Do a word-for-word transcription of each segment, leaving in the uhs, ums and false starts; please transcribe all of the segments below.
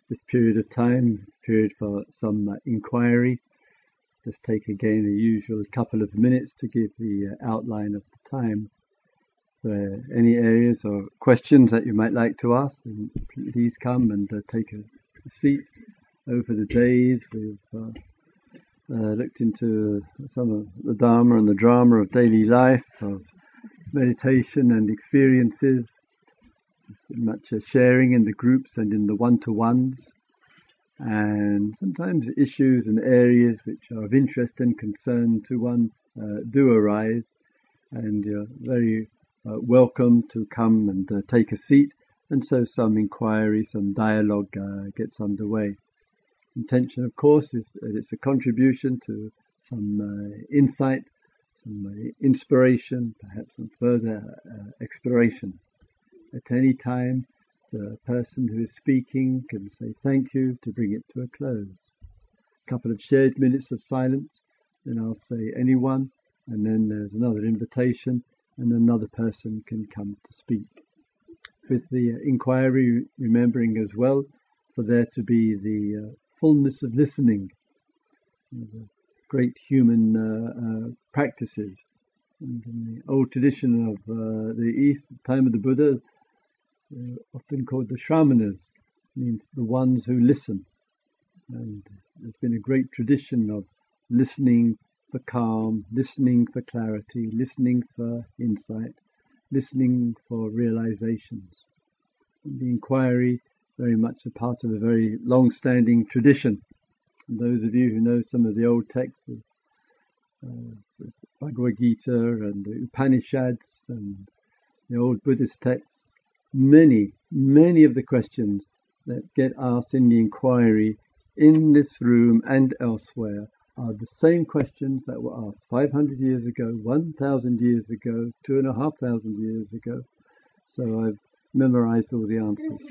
this period of time, this period for some uh, inquiry. Just take again the usual couple of minutes to give the uh, outline of the time. For any areas or questions that you might like to ask, then please come and uh, take a, a seat. Over the days, we've uh, uh, looked into some of the Dharma and the drama of daily life, of meditation and experiences, much uh, sharing in the groups and in the one-to-ones, and sometimes issues and areas which are of interest and concern to one uh, do arise, and you're very uh, welcome to come and uh, take a seat, and so some inquiry, some dialogue uh, gets underway. Intention, of course, is that it's a contribution to some uh, insight, some uh, inspiration, perhaps some further uh, exploration. At any time, the person who is speaking can say thank you to bring it to a close. A couple of shared minutes of silence, then I'll say anyone, and then there's another invitation, and another person can come to speak. With the uh, inquiry, remembering as well for there to be the uh, fullness of listening, the great human uh, uh, practices. And in the old tradition of uh, the East, the time of the Buddha, they're often called the Shramanas, means the ones who listen. And there's been a great tradition of listening for calm, listening for clarity, listening for insight, listening for realizations. And the inquiry, very much a part of a very long-standing tradition. And those of you who know some of the old texts, of, uh, the Bhagavad Gita and the Upanishads and the old Buddhist texts, many, many of the questions that get asked in the inquiry in this room and elsewhere are the same questions that were asked five hundred years ago, one thousand years ago, two and a half thousand years ago. So I've memorized all the answers.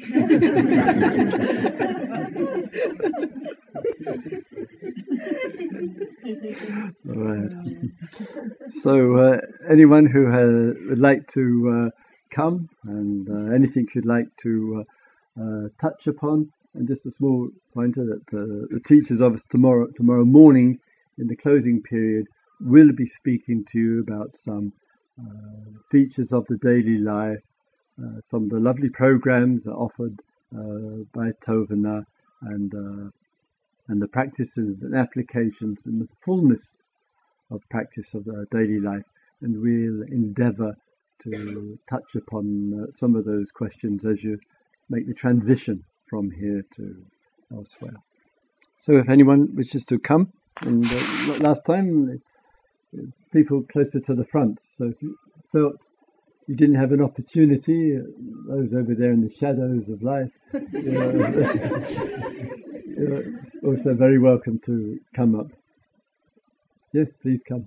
All right. So uh, anyone who has, would like to uh, come and uh, anything you'd like to uh, uh, touch upon, and just a small pointer that uh, the teachers of us tomorrow tomorrow morning in the closing period will be speaking to you about some uh, features of the daily life. Uh, some of the lovely programs are offered uh, by Tovana, and uh, and the practices and applications and the fullness of practice of uh, daily life, and we'll endeavour to touch upon uh, some of those questions as you make the transition from here to elsewhere. So if anyone wishes to come, and uh, last time uh, people closer to the front, so if you felt you didn't have an opportunity, those over there in the shadows of life, you're, you're also very welcome to come up. Yes, please come.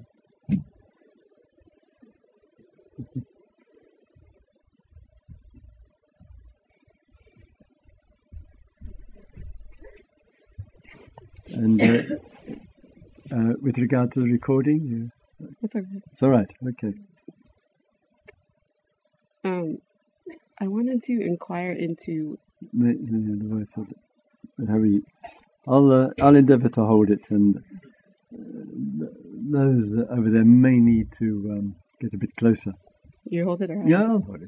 And uh, uh, with regard to the recording, you... It's okay. It's all right. Okay. Um, I wanted to inquire into. Harry, I'll uh, I'll endeavour to hold it, and uh, those over there may need to um, get a bit closer. You hold it, or yeah, I'll hold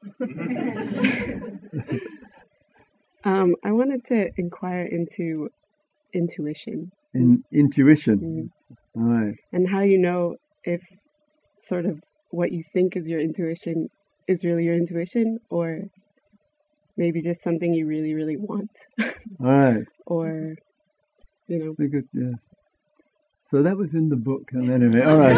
it. um, I wanted to inquire into intuition. In intuition, mm. All right, and how you know if sort of what you think is your intuition is really your intuition, or maybe just something you really, really want. All right. Or, you know. Very good, yeah. So that was in the book, and anyway, all right.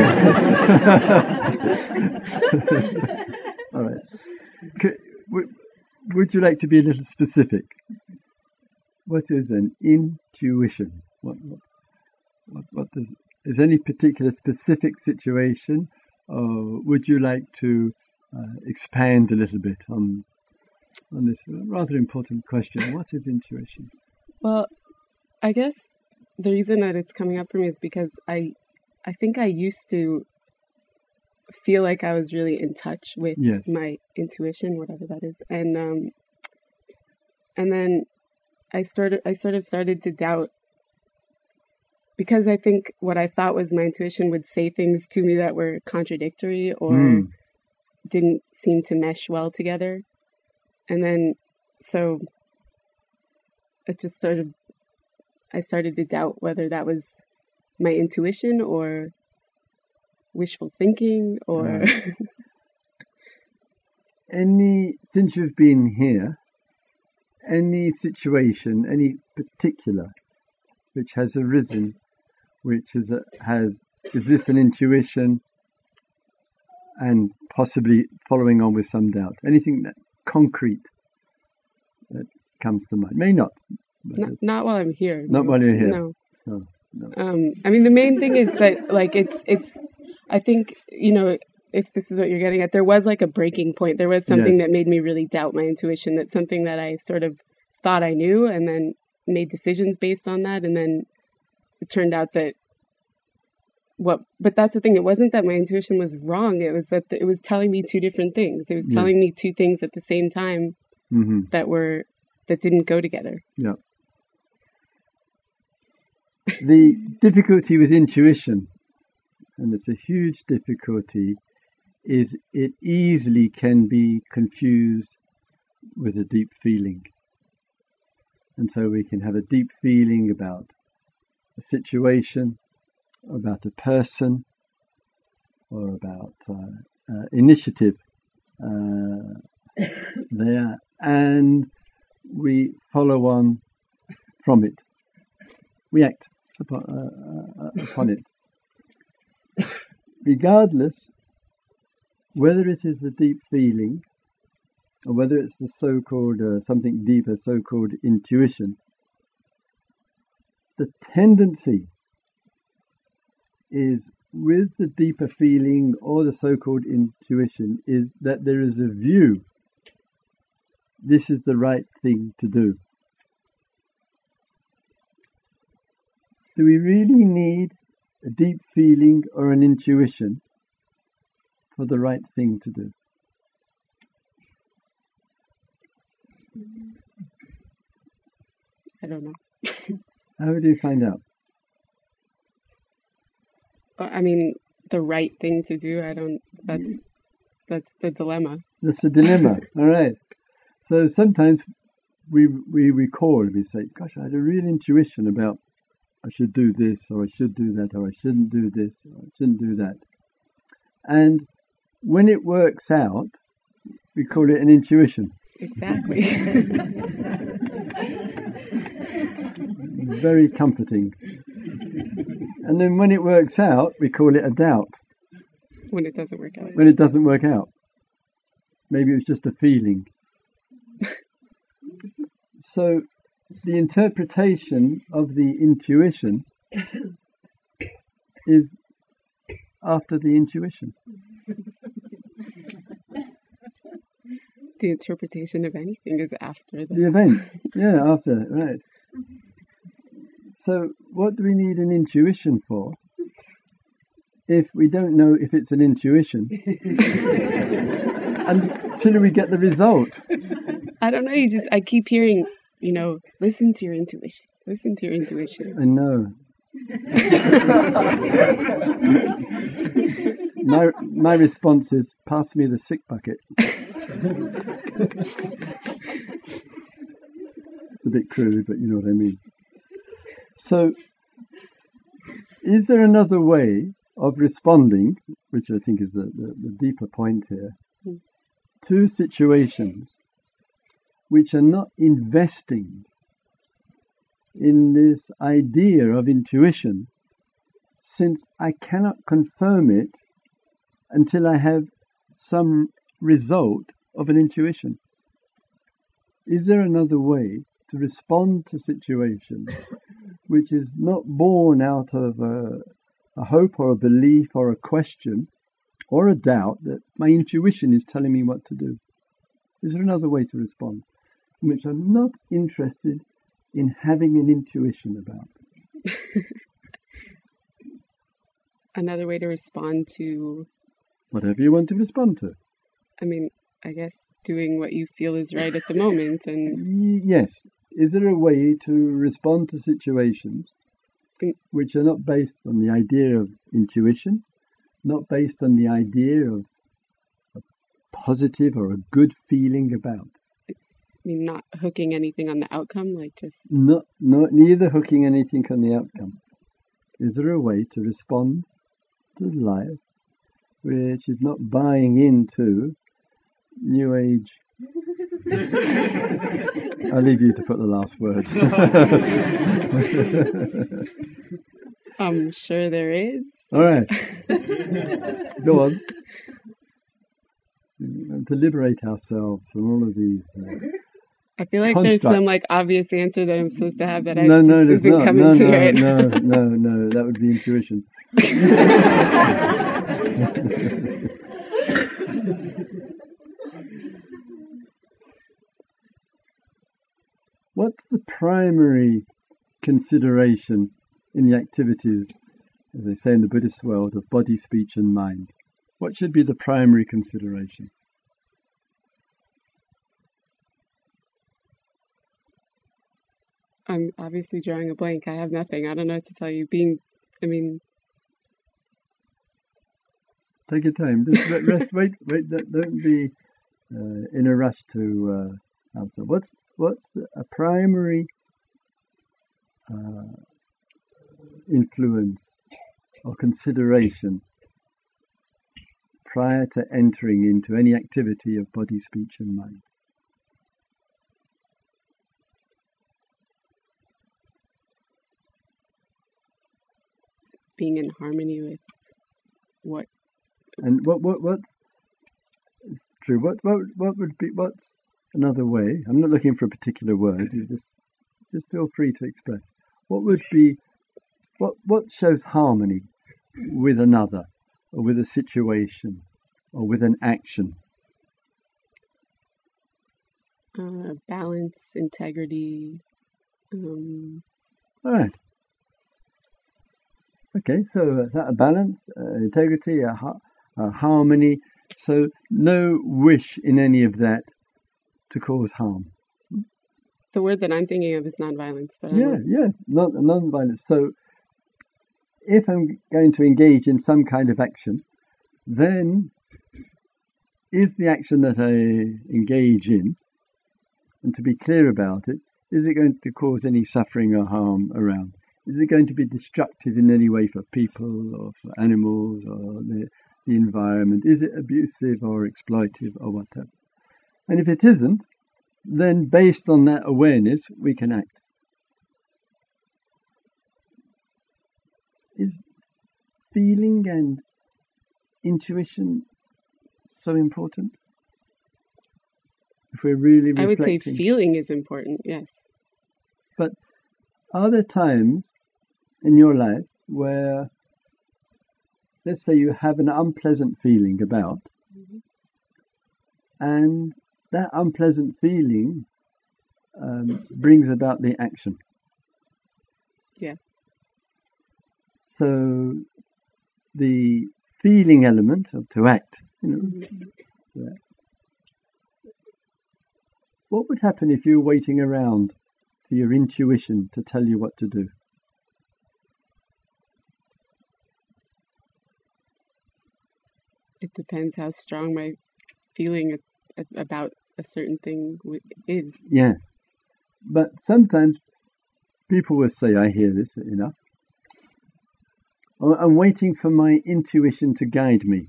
All right. Could, would, would you like to be a little specific? What is an intuition? What, what, what, what does, is any particular specific situation, or would you like to uh, expand a little bit on on this rather important question? What is intuition? Well, I guess the reason that it's coming up for me is because I, I think I used to feel like I was really in touch with yes. my intuition, whatever that is, and um, and then I started, I sort of started to doubt, because I think what I thought was my intuition would say things to me that were contradictory or Mm. didn't seem to mesh well together. And then, so it just sort of, I started to doubt whether that was my intuition or wishful thinking or... Uh, any, since you've been here, any situation, any particular, which has arisen, which is a, has, is this an intuition, and possibly following on with some doubt? Anything that concrete that comes to mind? May not. Not, not while I'm here. Not no. while you're here. No. No, no. Um, I mean, the main thing is that, like, it's, it's, I think, you know, if this is what you're getting at, there was like a breaking point. There was something Yes. that made me really doubt my intuition. That's something that I sort of thought I knew and then made decisions based on that. And then it turned out that what, but that's the thing. It wasn't that my intuition was wrong. It was that it was telling me two different things. It was Yes. telling me two things at the same time Mm-hmm. that were, that didn't go together. Yeah. The difficulty with intuition, and it's a huge difficulty, is it easily can be confused with a deep feeling. And so we can have a deep feeling about a situation, about a person, or about uh, uh, initiative uh, there, and we follow on from it. We act upon, uh, uh, upon it. Regardless whether it is a deep feeling or whether it's the so-called uh, something deeper, so-called intuition, the tendency is with the deeper feeling or the so-called intuition is that there is a view. This is the right thing to do. Do we really need a deep feeling or an intuition for the right thing to do? I don't know. How do you find out? I mean, the right thing to do, I don't, that's, that's the dilemma. That's the dilemma. All right. So sometimes we we recall, we say, gosh, I had a real intuition about I should do this, or I should do that, or I shouldn't do this, or I shouldn't do that. And when it works out, we call it an intuition. Exactly. Very comforting. And then when it works out, we call it a doubt. When it doesn't work out. When it doesn't work out. Maybe it was just a feeling. So the interpretation of the intuition is after the intuition. The interpretation of anything is after the, The event. Yeah, after, right. So what do we need an intuition for if we don't know if it's an intuition until we get the result? I don't know, you just, I keep hearing, you know, listen to your intuition. Listen to your intuition. I know. my my response is, pass me the sick bucket. It's a bit crude, but you know what I mean. So, is there another way of responding, which I think is the, the, the deeper point here, to situations which are not investing in this idea of intuition, since I cannot confirm it until I have some result of an intuition? Is there another way to respond to situations which is not born out of a, a hope or a belief or a question or a doubt that my intuition is telling me what to do? Is there another way to respond in which I'm not interested in having an intuition about? Another way to respond to... Whatever you want to respond to. I mean, I guess doing what you feel is right at the moment. And yes, is there a way to respond to situations which are not based on the idea of intuition, not based on the idea of a positive or a good feeling about? I mean, not hooking anything on the outcome, like just... Not, not, neither hooking anything on the outcome. Is there a way to respond to life which is not buying into New Age? I'll leave you to put the last word. I'm sure there is. All right. Go on. And to liberate ourselves from all of these. Uh, I feel like constructs. There's some like obvious answer that I'm supposed to have that I no, no, just there's isn't not. coming No, to no, right no, now. no, no. That would be intuition. What's the primary consideration in the activities, as they say in the Buddhist world, of body, speech and mind? What should be the primary consideration? I'm obviously drawing a blank. I have nothing. I don't know what to tell you. Being, I mean... Take your time. Just rest, wait, wait. Don't be uh, in a rush to uh, answer. What's, what's the, a primary uh, influence or consideration prior to entering into any activity of body, speech and mind? Being in harmony with what? And what what what's it's true? What what what would be what's another way? I'm not looking for a particular word. You just just feel free to express. What would be what what shows harmony with another, or with a situation, or with an action? Uh, balance, integrity. Um, All right. Okay, so uh, a balance, uh, integrity, a, ha- a harmony. So no wish in any of that to cause harm. the word that I'm thinking of is nonviolence, but I Yeah, don't... yeah, non non-violence. So if I'm going to engage in some kind of action, then is the action that I engage in, and to be clear about it, is it going to cause any suffering or harm around? Is it going to be destructive in any way for people or for animals or the, the environment? Is it abusive or exploitive or whatever? And if it isn't, then based on that awareness, we can act. Is feeling and intuition so important? If we're really reflecting. I would say feeling is important, yes. But are there times in your life where, let's say you have an unpleasant feeling about, mm-hmm. and that unpleasant feeling um, brings about the action? Yeah. So the feeling element of to act, you know, mm-hmm. yeah. What would happen if you were waiting around for your intuition to tell you what to do? It depends how strong my feeling about a certain thing is. Yes. But sometimes people will say, I hear this enough. I'm waiting for my intuition to guide me.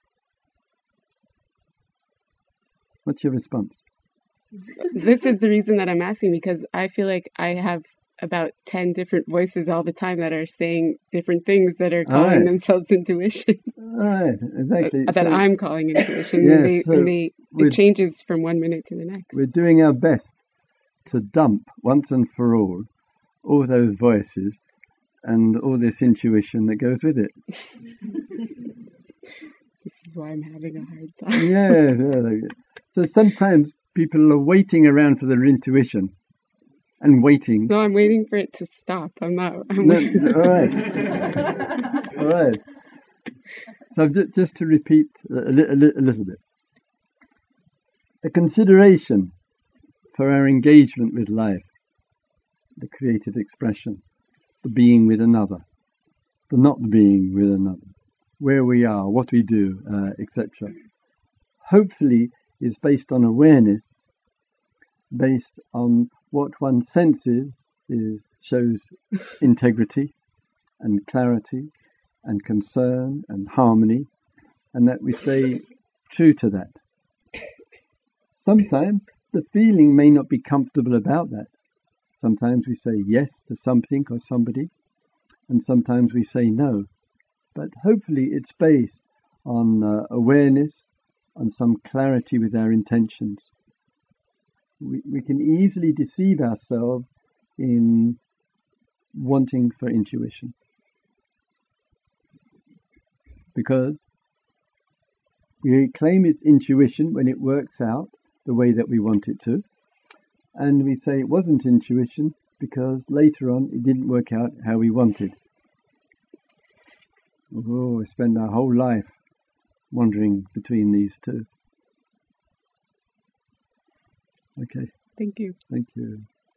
What's your response? This is the reason that I'm asking, because I feel like I have about ten different voices all the time that are saying different things that are calling right. themselves intuition. Right, exactly. that so, I'm calling intuition. Yes, and they, so and they, it changes from one minute to the next. We're doing our best to dump once and for all all those voices and all this intuition that goes with it. This is why I'm having a hard time. Yeah, yeah. So sometimes people are waiting around for their intuition and waiting. No, I'm waiting for it to stop. I'm not. I'm no, no, all right. All right. So just to repeat a, li- a, li- a little bit. A consideration for our engagement with life the creative expression, the being with another, the not being with another, where we are, what we do, uh, et cetera, hopefully is based on awareness, based on what one senses is shows integrity and clarity and concern and harmony, and that we stay true to that. Sometimes the feeling may not be comfortable about that. Sometimes we say yes to something or somebody, and sometimes we say no. But hopefully it's based on uh, awareness, on some clarity with our intentions. We, we can easily deceive ourselves in wanting for intuition, because we claim it's intuition when it works out the way that we want it to, and we say it wasn't intuition because later on it didn't work out how we wanted. Oh, we spend our whole life wandering between these two. Okay. Thank you. Thank you.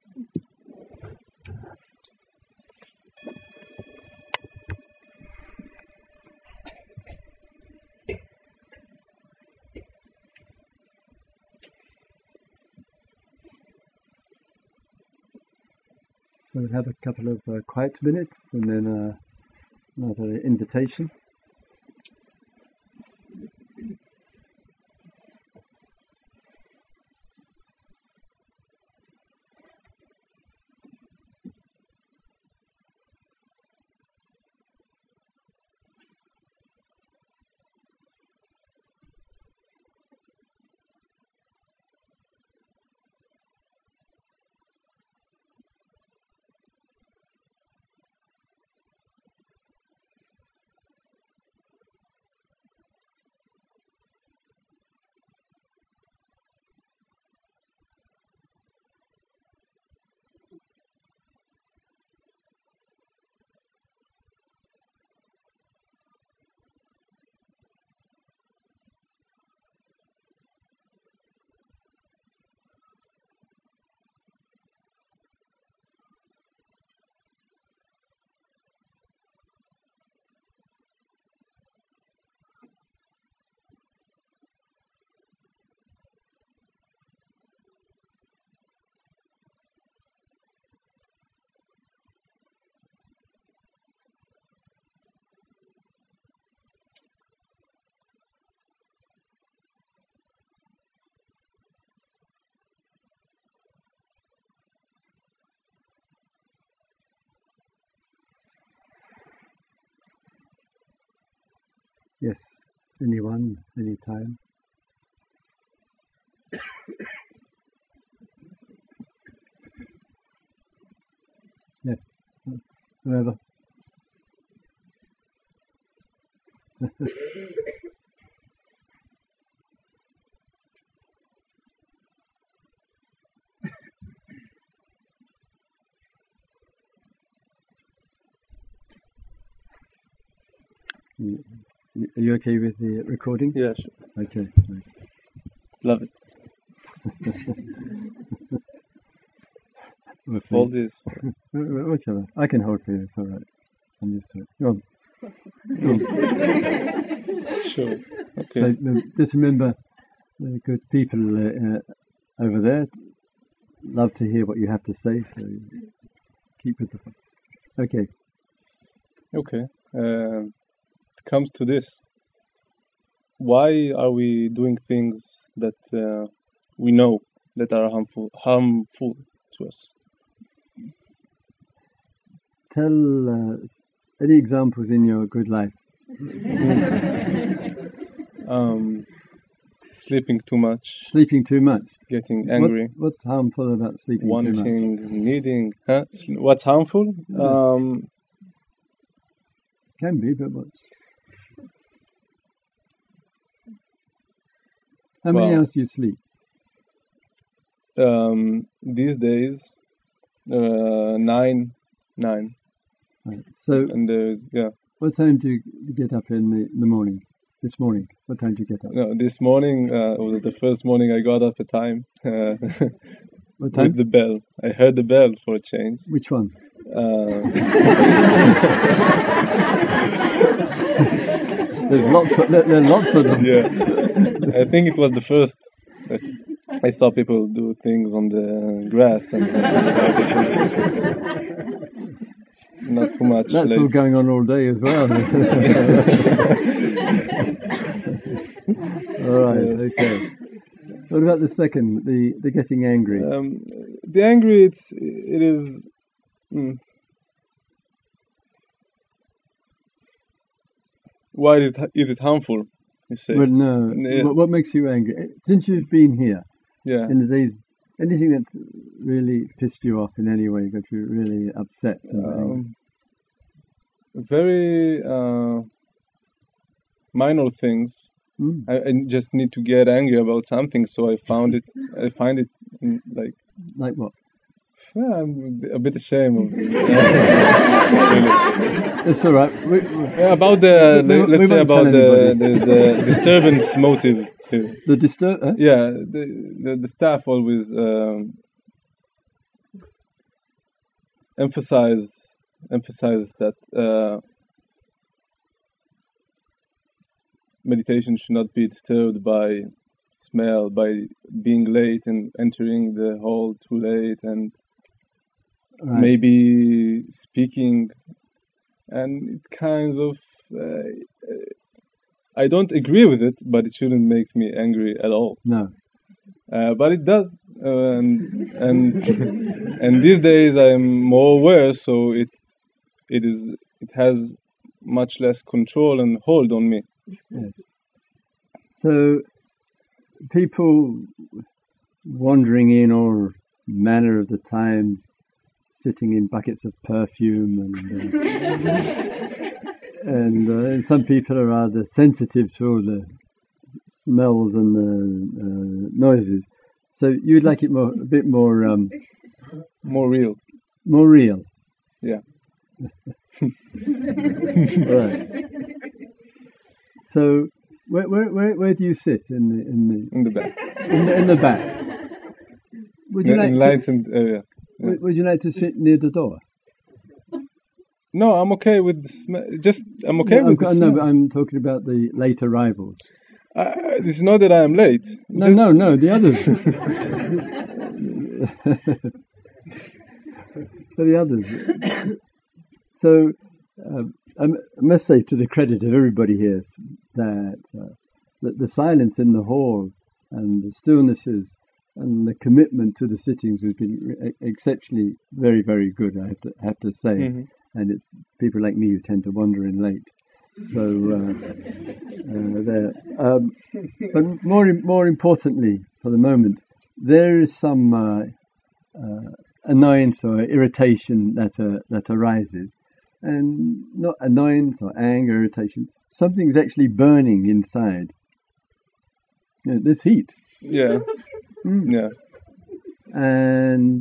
So we'll have a couple of uh, quiet minutes and then uh, another invitation. Yes, anyone, anytime. Yes, whoever. Are you okay with the recording? Yeah, sure. Okay. Love it. Well, All this. whichever. I can hold for you. It's all right. I'm used to it. Go on. Go on. Sure. Okay. So, just remember, the good people uh, uh, over there love to hear what you have to say. So keep with the fuss. Okay. Okay. Uh, it comes to this. Why are we doing things that uh, we know that are harmful, harmful to us? Tell uh, any examples in your good life. um, sleeping too much. Sleeping too much. Getting angry. What, what's harmful about sleeping wanting, too much? Wanting, needing. Huh? What's harmful? Yeah. Um, Can be, but what? How many well, hours do you sleep? Um, these days, uh, nine, nine. Right. So, and uh, yeah. What time do you get up in the, in the morning? This morning, what time do you get up? No, this morning uh, was the first morning I got up at time. Uh, What time? With the bell. I heard the bell for a change. Which one? Uh, There's lots of there, there are lots of them. yeah, I think it was the first that I saw people do things on the grass and not too much. That's late. all going on all day as well. All right, Yes. okay. What about the second, the the getting angry? Um, the angry, it's it is. Mm, why is it, is it harmful? You say. Well, no. Yeah. What, what makes you angry? Since you've been here Yeah. in the days, anything that's really pissed you off in any way, got you really upset? and angry? Um, very uh, minor things. Mm. I, I just need to get angry about something, so I found it. I find it mm, like Like what? yeah, I'm a bit ashamed of it. It's all right. We, we, Yeah, about the We- we- le- let's we say won't tell about the, the, anybody. the disturbance motive. Here. the disturb. Huh? Yeah, the, the the staff always um, emphasize emphasize that uh, meditation should not be disturbed by smell, by being late and entering the hall too late, and Right. maybe speaking, and it kind of. Uh, I don't agree with it, but it shouldn't make me angry at all. No. Uh, but it does, uh, and and and these days I'm more aware, so it it is it has much less control and hold on me. Yes. So, people wandering in all manner of the times, sitting in buckets of perfume, and uh, and, uh, and some people are rather sensitive to all the smells and the uh, noises. So you'd like it more, a bit more, um, More real. more real. Yeah. Right. So, where, where, where, where do you sit in the in the In the back. in the, in the back? Would you In like to, enlightened area. Yeah. would, would you like to sit near the door? No, I'm okay with the smell. Just I'm okay No, with I'm, the no, smell. but I'm talking about the late arrivals. I, it's not that I'm late. No, Just- no, no, the others. For the others. So, um, I must say, to the credit of everybody here, that, uh, that the silence in the hall and the stillnesses and the commitment to the sittings has been e- exceptionally very, very good, I have to, have to say. Mhm. And it's people like me who tend to wander in late. So, uh, uh, there. Um, but more, more importantly, for the moment, there is some uh, uh, annoyance or irritation that uh, that arises, and not annoyance or anger, irritation. Something's actually burning inside. You know, there's heat, Yeah. Mm. Yeah. and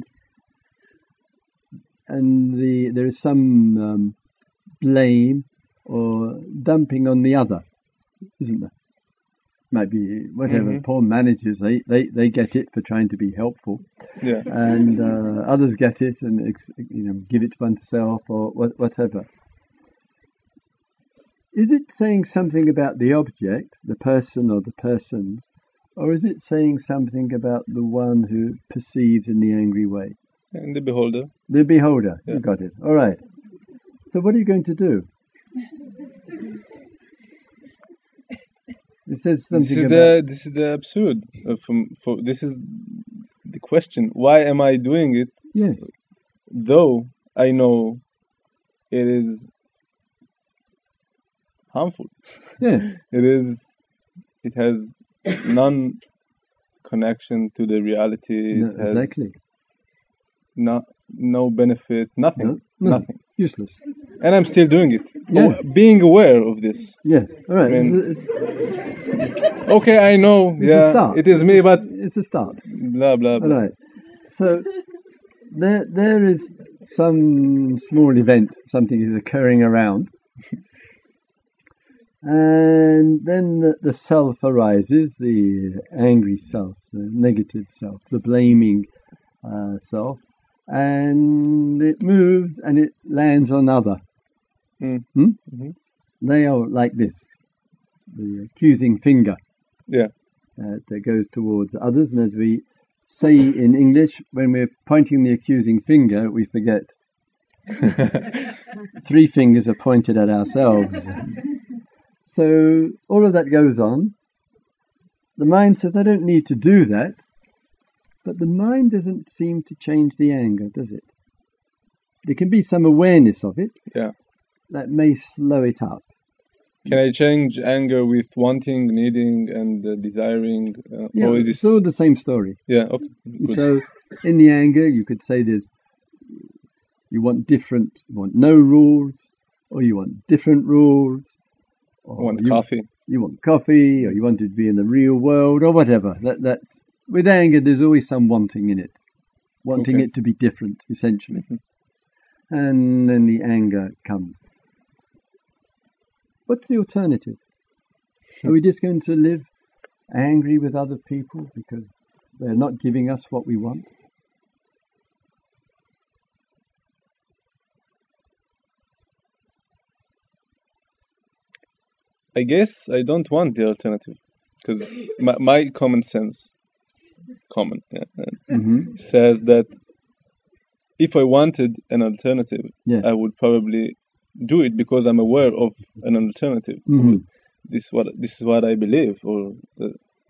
and the there is some um, blame or dumping on the other, isn't there? Might be whatever. Mhm. Poor managers, they, they, they get it for trying to be helpful, Yeah. and uh, others get it and ex- you know give it to oneself or what, whatever. Is it saying something about the object, the person or the persons, or is it saying something about the one who perceives in the angry way? And the beholder. The beholder. Yeah. You got it. All right. So what are you going to do? It says This something is about. the this is the absurd. Uh, from for this is the question. Why am I doing it? Yes. Though I know it is harmful. Yeah. It is. It has none connection to the reality. No, It has exactly. no no benefit. Nothing. No, no. Nothing. Useless. And I'm still doing it. Yeah. Aw- being aware of this. Yes. All right. I mean- it's, a, Okay, I know. it's a Yeah, start. it is me, but It's a start. blah blah All blah. right. So there, there is some small event, something is occurring around, and then the, the self arises, the angry self, the negative self, the blaming uh, self, and it moves and it lands on other. Mm. Hmm? Mm-hmm. They are like this, the accusing finger Yeah. uh, that goes towards others, and as we say in English, when we're pointing the accusing finger, we forget three fingers are pointed at ourselves. So all of that goes on. The mind says, I don't need to do that, but the mind doesn't seem to change the anger, does it? There can be some awareness of it. Yeah. That may slow it up. Can I change anger with wanting, needing, and uh, desiring? Uh, Yeah, or is it's all the same story. Yeah, okay. Good. So in the anger, you could say there's you want different, you want no rules, or you want different rules, or I want you, coffee. You want coffee, or you want to be in the real world, or whatever. That that with anger, there's always some wanting in it, wanting Okay. it to be different, essentially, Mhm. and then the anger comes. What's the alternative? Are we just going to live angry with other people because they're not giving us what we want? I guess I don't want the alternative because my, my common sense, common, yeah, uh, Mm-hmm. says that if I wanted an alternative, Yes. I would probably do it because I'm aware of an alternative. Mm-hmm. This is what this is what I believe, or the,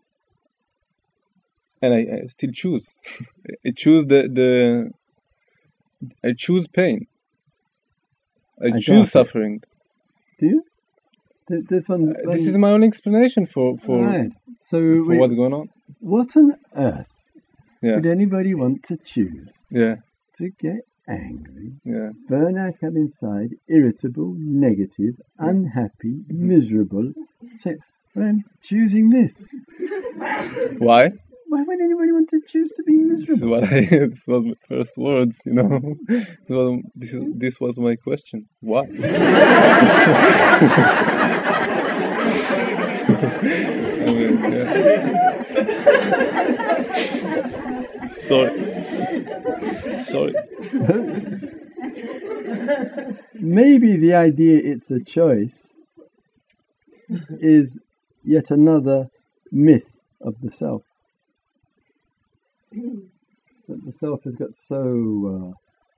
and I, I still choose. I choose the the. I choose pain. I, I choose doubt it. suffering. Do you? Th- This one. Uh, this is my own explanation for for, Right. So for we, what's going on. what on earth Yeah, would anybody want to choose? yeah, To get angry, yeah. burn out up inside, irritable, negative, unhappy, miserable. Say, well, I'm choosing this. Why? Why would anybody want to choose to be This is miserable? what I. This was my first words. You know. Well, this is this was my question. Why? I mean, yeah. Sorry. Sorry. Maybe the idea it's a choice is yet another myth of the self. That the self has got so uh,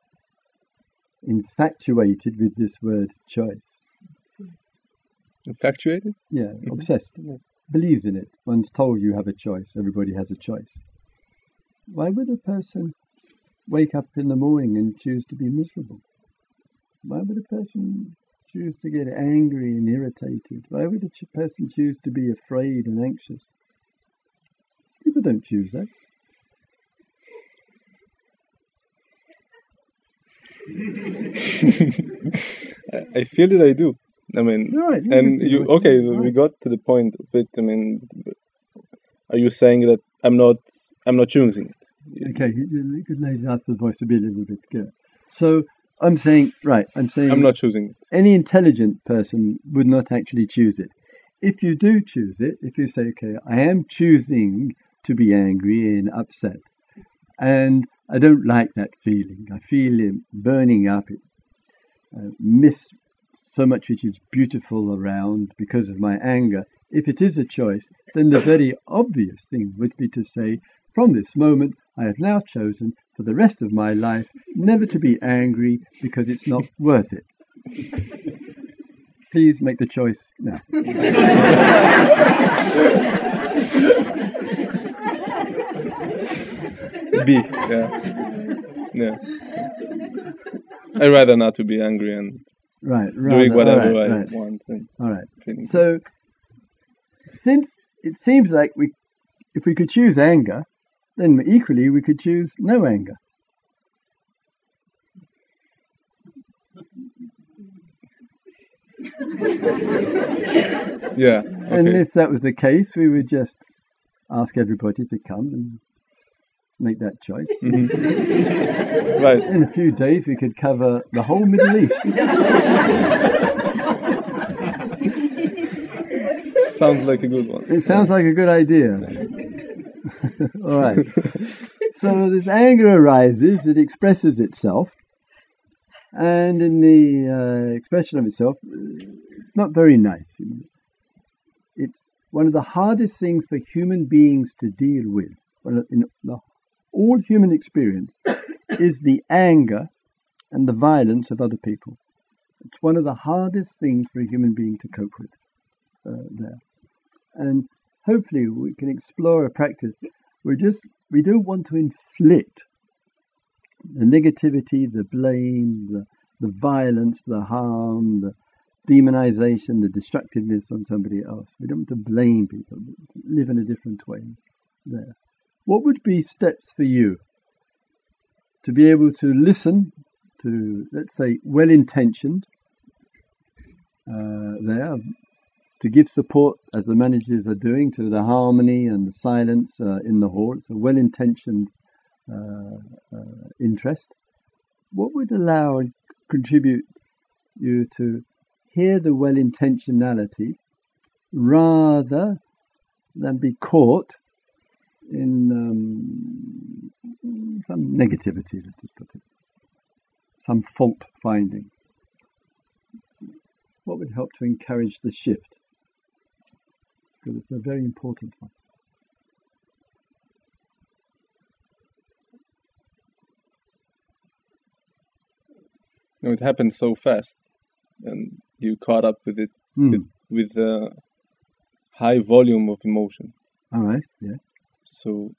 infatuated with this word choice. Infatuated? Yeah, Mhm. obsessed. Yeah. Believes in it. One's told you have a choice. Everybody has a choice. Why would a person wake up in the morning and choose to be miserable? Why would a person choose to get angry and irritated? Why would a ch- person choose to be afraid and anxious? People don't choose that. I, I feel that I do. I mean, Right, you and can you feel okay? it, We right. got to the point of it. I mean, are you saying that I'm not? I'm not choosing it? Okay, you, you could maybe ask the voice to be a little bit clearer. So I'm saying, right, I'm saying I'm not choosing it. any intelligent person would not actually choose it. If you do choose it, if you say, okay, I am choosing to be angry and upset, and I don't like that feeling, I feel it burning up, it uh, miss so much which is beautiful around because of my anger. If it is a choice, then the very obvious thing would be to say, from this moment, I have now chosen for the rest of my life never to be angry because it's not worth it. Please make the choice now. B. Yeah. Yeah. I'd rather not to be angry and Right, doing rather, all whatever right, I right. want and All right. feeling. So, since it seems like we, if we could choose anger, then equally we could choose no anger. Yeah. And Okay. if that was the case, we would just ask everybody to come and make that choice. Mhm. Right. In a few days, we could cover the whole Middle East. Sounds like a good one. It sounds like a good idea. All right. So this anger arises, it expresses itself, and in the uh, expression of itself, it's not very nice. It's one of the hardest things for human beings to deal with. In the, all human experience is the anger and the violence of other people. It's one of the hardest things for a human being to cope with uh, there. And hopefully we can explore a practice. We're just, we don't want to inflict the negativity, the blame, the, the violence, the harm, the demonization, the destructiveness on somebody else. We don't want to blame people, live in a different way there. What would be steps for you to be able to listen to, let's say, well-intentioned uh, there, to give support, as the managers are doing, to the harmony and the silence uh, in the hall? It's a well-intentioned uh, uh, interest. What would allow and contribute you to hear the well-intentionality rather than be caught in um, some negativity, let's just put it, some fault finding? What would help to encourage the shift? Because it's a very important one. No, it happened so fast, and you caught up with it Mm. with, with a high volume of emotion. All right, yes. So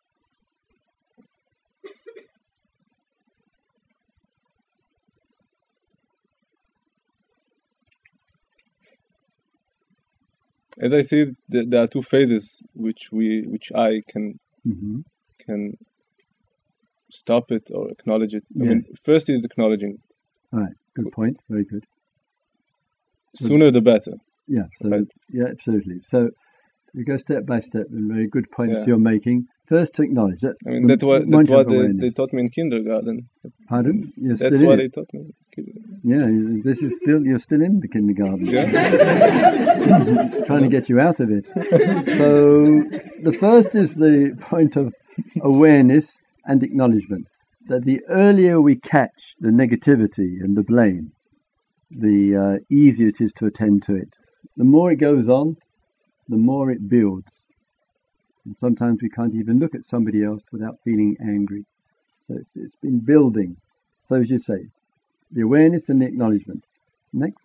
as I see, there are two phases which we, which I can Mm-hmm. can stop it or acknowledge it. I Yes. mean, first is acknowledging. All right, good point. Very good. Sooner the better. Yeah, so Right. yeah, absolutely. So we go step by step, and very good points Yeah. you're making. First, to acknowledge. That's I mean, the that's what that's point what of they, awareness. they taught me in kindergarten. Pardon? You're That's still what in they it. taught me. in kindergarten. Yeah, this is still you're still in the kindergarten. Yeah. Trying to get you out of it. So the first is the point of awareness and acknowledgement. That the earlier we catch the negativity and the blame, the uh, easier it is to attend to it. The more it goes on, the more it builds. And sometimes we can't even look at somebody else without feeling angry. So it's, it's been building. So as you say, the awareness and the acknowledgement. Next.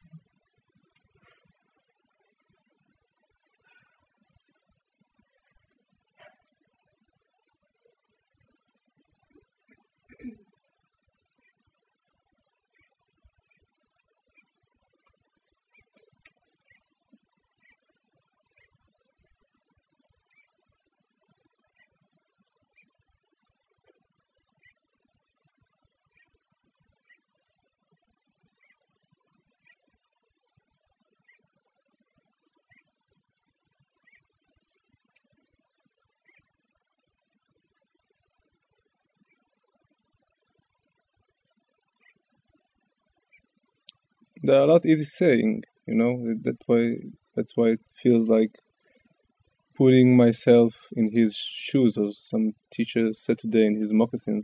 There are a lot easy saying, you know. That's why that's why it feels like putting myself in his shoes, as some teacher said today in his moccasins.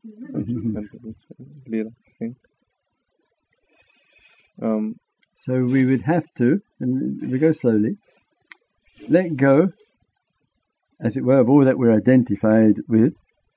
Lila, I think. Um, So we would have to, and we go slowly, let go, as it were, of all that we're identified with.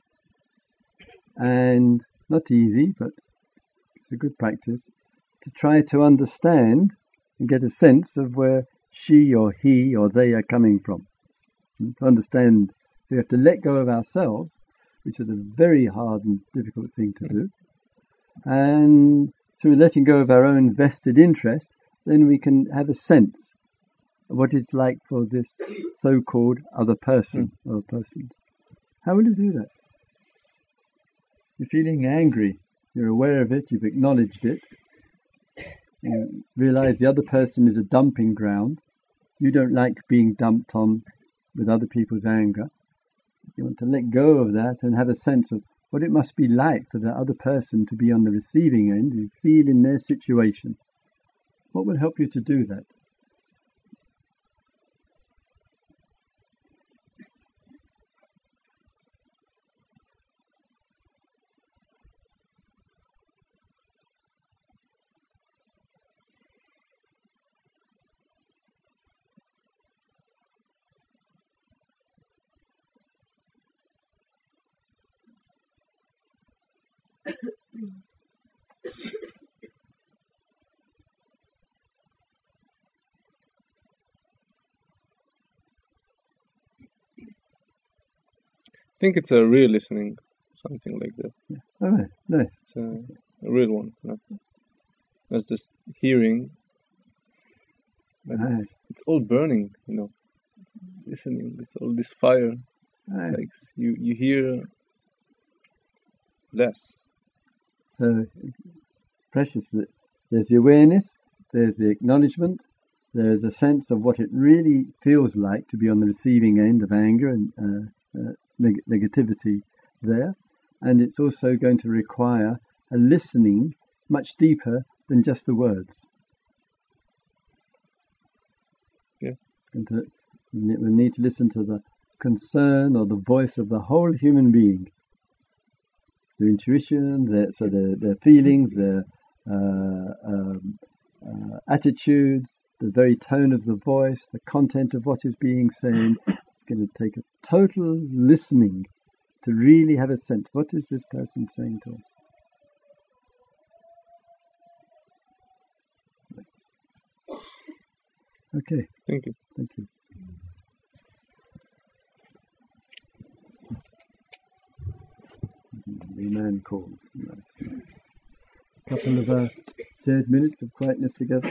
And not easy, but it's a good practice, to try to understand and get a sense of where she or he or they are coming from. And to understand, so we have to let go of ourselves, which is a very hard and difficult thing to do. And through letting go of our own vested interest, then we can have a sense of what it's like for this so-called other person or persons. How will you do that? You're feeling angry. You're aware of it. You've acknowledged it. You realize the other person is a dumping ground. You don't like being dumped on with other people's anger. You want to let go of that and have a sense of what it must be like for the other person to be on the receiving end and feel in their situation. What will help you to do that? I think it's a real listening, something like that. Yeah. All right, nice. It's a, a real one, not, not just hearing. But Right. it's, it's all burning, you know. Listening with all this fire, Right. like you you hear less. So precious that there's the awareness, there's the acknowledgement, there's a sense of what it really feels like to be on the receiving end of anger and uh, uh, neg- negativity there, and it's also going to require a listening much deeper than just the words. Yeah. And to, we need to listen to the concern or the voice of the whole human being. Their intuition, their, so their, their feelings, their uh, um, uh, attitudes, the very tone of the voice, the content of what is being said. It's going to take a total listening to really have a sense. What is this person saying to us? Okay. Thank you. Thank you. The man calls. A couple of uh, dead minutes of quietness together.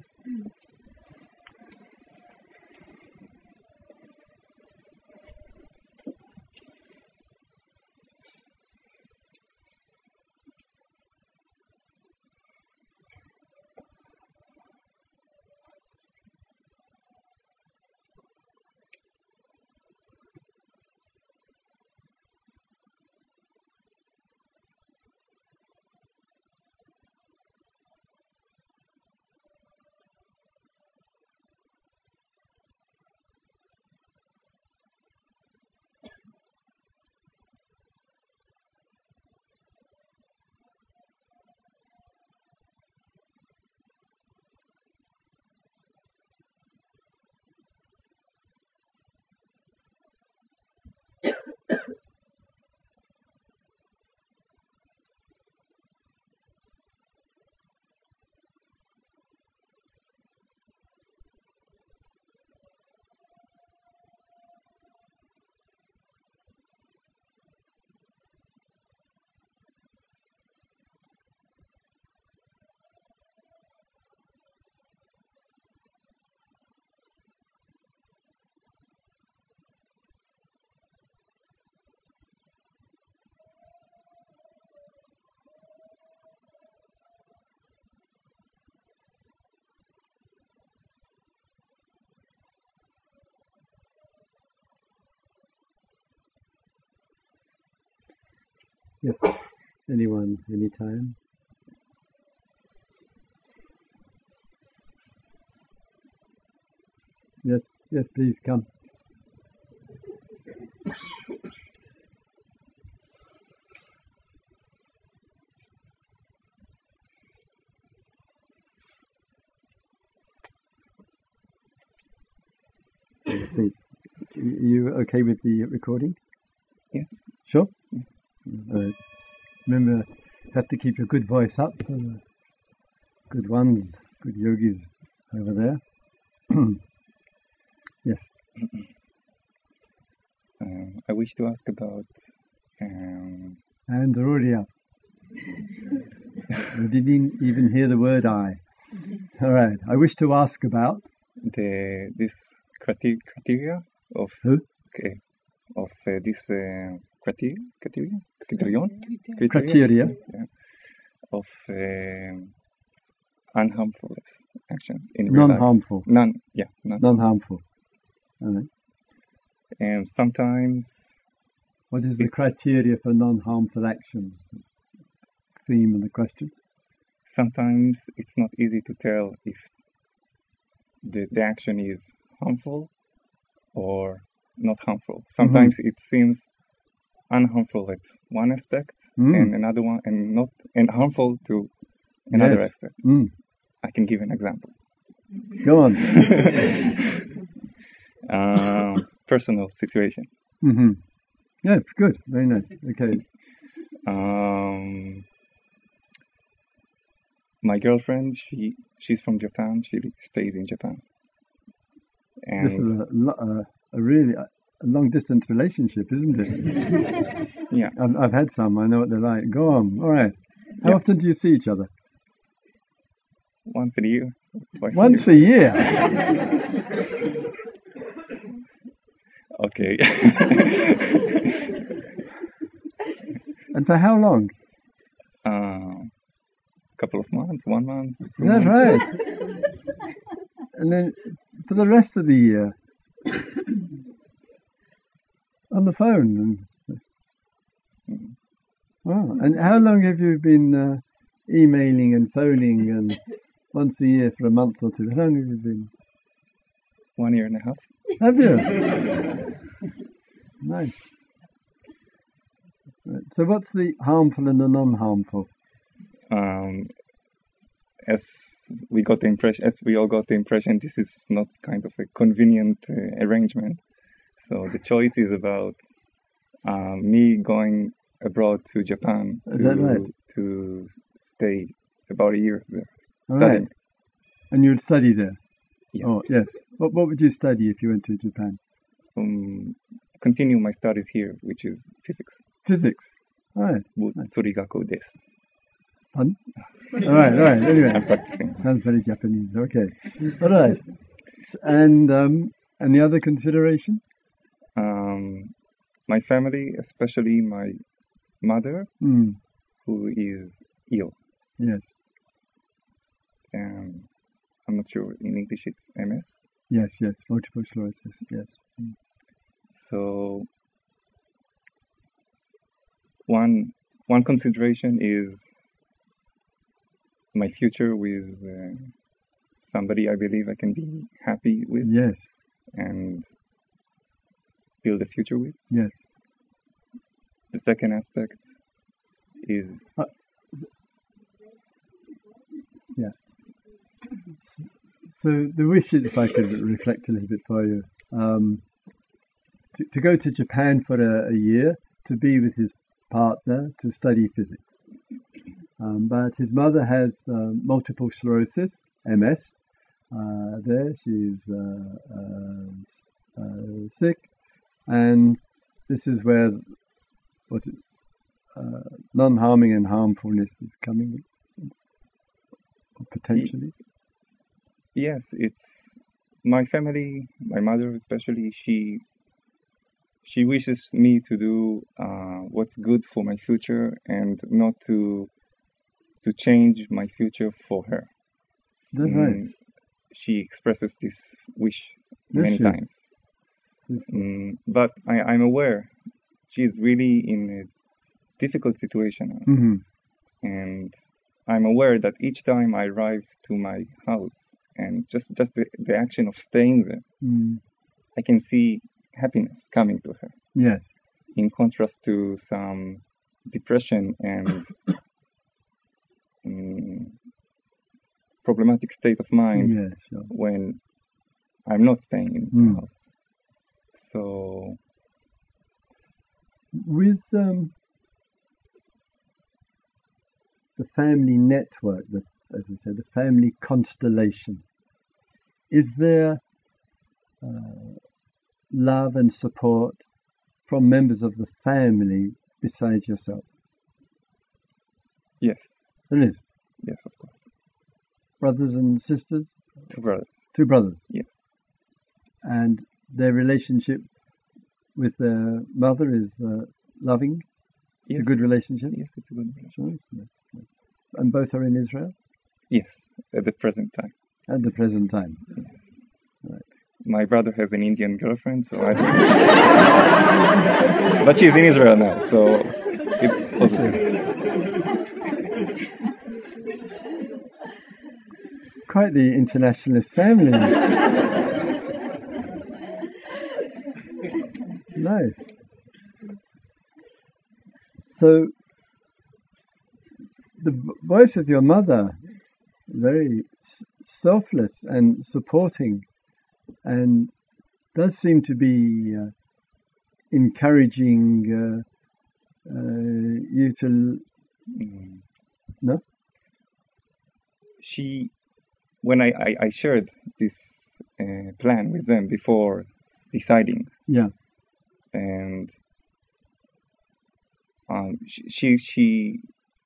Yes. Anyone, anytime. Yes, yes, please come. Let's see. Are you okay with the recording? Yes. Sure? Uh, remember, have to keep your good voice up. Uh, good ones, good yogis over there. Yes. Um, I wish to ask about. Um, And Ruria. We didn't even hear the word I. All right. I wish to ask about the this criteria, criteria of who? okay, of uh, this uh, criteria criteria criterion Criteria. yeah, of um unharmful actions in real life. Non-harmful. Non yeah non Non-harmful. All right. And sometimes What is the criteria for non-harmful actions? Theme of the question. sometimes it's not easy to tell if the, the action is harmful or not harmful. Sometimes Mm-hmm. it seems unharmful at one aspect Mm. and another one and not and harmful to another Yes. aspect. Mm. I can give an example. Go on. um, personal situation. Mm-hmm. Yeah, good. Very nice. Okay. Um, my girlfriend, she she's from Japan. She stays in Japan, This is and a, lo- a, a really a long distance relationship, isn't it? yeah, I've, I've had some. I know what they're like. Go on. All right. How Yeah. often do you see each other? once a year, twice Once a a year. year. Okay. And for how long? uh, couple of months, one month. Is two that months. right? And then for the rest of the year, on the phone. And, oh, and how long have you been uh, emailing and phoning and once a year for a month or two? How long have you been? One year and a half. Have you? Nice. Right. So what's the harmful and the non-harmful? Um, as we got the impression, as we all got the impression, this is not kind of a convenient uh, arrangement. So the choice is about uh, me going abroad to Japan Is that to right? to stay about a year there All studying. right. And you'd study there? Yeah. Oh, yes. What What would you study if you went to Japan? Um, continue my studies here, which is physics. Physics. All right. 物理学です。 Pardon? All right, all right. Anyway, I'm practicing. sounds very Japanese. Okay. All right. And um, and the other consideration? Um, my family, especially my mother, Mm, who is ill. yes, Um, I'm not sure in English it's M S. yes, yes. Multiple sclerosis. Yes. Mm. So one one consideration is my future with uh, somebody I believe I can be happy with Yes, and build a future with. yes. The second aspect is So the wish is, if I could reflect a little bit for you, um, to, to go to Japan for a, a year to be with his partner to study physics. Um, but his mother has uh, multiple sclerosis, M S. Uh, there, she's uh, uh, uh, sick, and this is where what is, uh, non-harming and harmfulness is coming, potentially. yes, it's my family, my mother especially. She she wishes me to do uh, what's good for my future and not to to change my future for her. That's right. Mm, she expresses this wish Does many she? times. Yes. Mm, but I, I'm aware she's really in a difficult situation, Mm-hmm. and I'm aware that each time I arrive to my house and just just the, the action of staying there, Mm. I can see happiness coming to her. Yes. In contrast to some depression and mm, problematic state of mind Yes. Sure. when I'm not staying in Mm. the house. So With um, the family network, the, as I said, the family constellation, is there uh, love and support from members of the family besides yourself? yes, There is. yes, of course. Brothers and sisters? Two brothers. Two brothers. Yes. And their relationship with their mother is uh, loving? Yes. A good relationship? Yes, it's a good relationship. Yes, yes, yes. And both are in Israel Yes, at the present time. at the present time. My brother has an Indian girlfriend, so I don't but she's in Israel now, so it's positive. Quite the internationalist family. Nice. So, the v- voice of your mother, very s- selfless and supporting, and does seem to be uh, encouraging uh, uh, you to Mm. no? She, when I, I, I shared this uh, plan with them before deciding, Yeah. and um, she, she, she,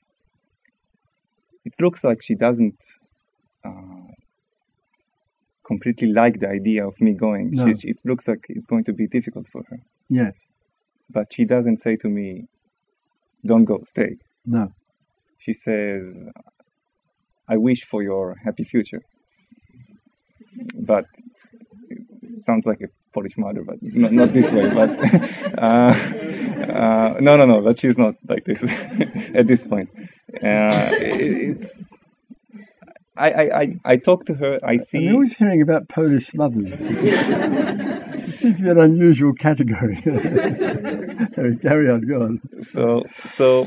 it looks like she doesn't uh, completely like the idea of me going. No. She, she, it looks like it's going to be difficult for her. Yes. But she doesn't say to me, "Don't go, stay." No. She says, "I wish for your happy future." But it sounds like a Polish mother, but not, not this way. But uh, uh, no, no, no. But she's not like this at this point. Uh, it, it's. I, I, I, I talk to her. I see. I'm always hearing about Polish mothers. It seems to be an unusual category. Carry on, go on. So, so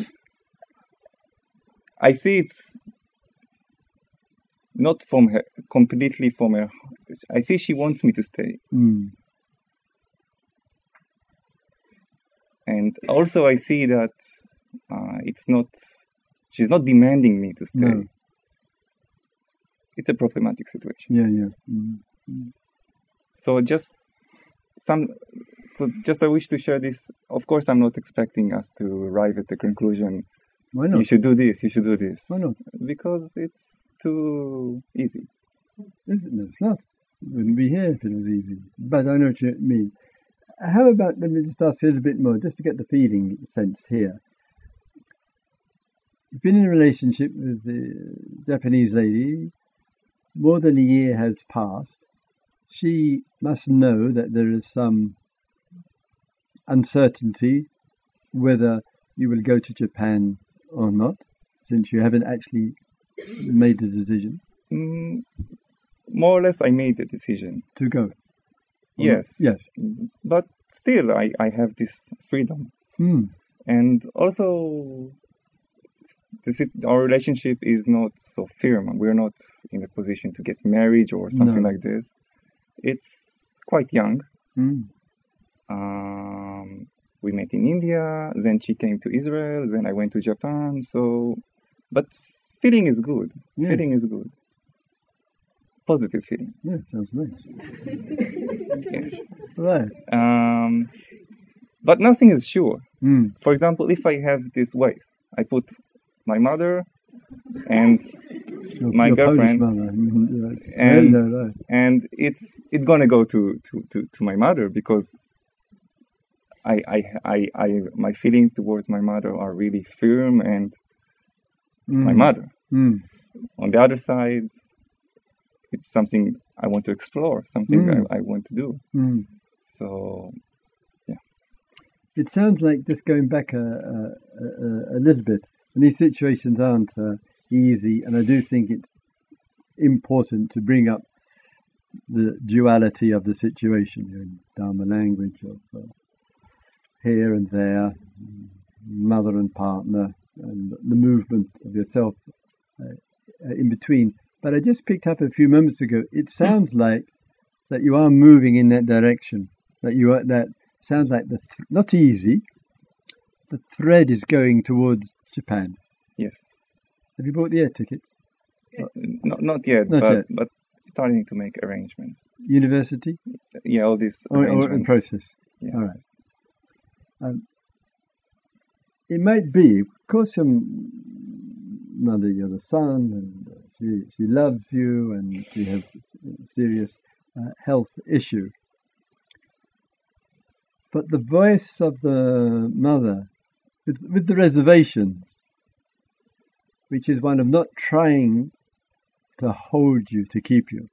I see it's not from her, completely from her. I see she wants me to stay. Mm. And also I see that uh, it's not, she's not demanding me to stay. No. It's a problematic situation. Yeah, yeah. Mm. Mm. So just some, so just I wish to share this. Of course, I'm not expecting us to arrive at the conclusion, Why not? you should do this, you should do this. Why not? Because it's too easy. Is it? No, it's not. It wouldn't be here if it was easy. But I know what you mean. How about, let me just ask you a little bit more, just to get the feeling sense here. You've been in a relationship with the Japanese lady, more than a year has passed. She must know that there is some uncertainty whether you will go to Japan or not, since you haven't actually made the decision Mm, more or less, I made the decision. to go. Yes. Yes. But still, I, I have this freedom. Mm. And also, the, sit- our relationship is not so firm. We're not in a position to get married or something No. like this. It's quite young. Mm. Um, we met in India, then she came to Israel, then I went to Japan. So, but feeling is good. Yeah. Feeling is good. Positive feeling. Yeah, sounds nice. Yes. Right. Um, but nothing is sure. Mm. For example, if I have this wife, I put my mother and Your, my your girlfriend, Polish mother. Mm-hmm. Right. and Right, right, right. and it's it's gonna go to, to, to, to my mother because I, I I I my feelings towards my mother are really firm and it's my Mm. mother. Mm. On the other side, it's something I want to explore, something Mm. I, I want to do. Mm. So It sounds like, just going back a, a, a, a little bit, and these situations aren't uh, easy, and I do think it's important to bring up the duality of the situation, you know, Dharma language of uh, here and there, mother and partner, and the movement of yourself uh, in between. But I just picked up a few moments ago, it sounds like that you are moving in that direction, that you are, that sounds like the th- not easy. The thread is going towards Japan. yes, Have you bought the air tickets? not not yet, Not but yet. but starting to make arrangements. University Yeah, all these or, or in arrangements. process? Yeah. All right. Um, it might be, of course, your mother, you're the son, and uh, she she loves you, and she has a serious uh, health issue. But the voice of the mother, with, with the reservations, which is one of not trying to hold you, to keep you,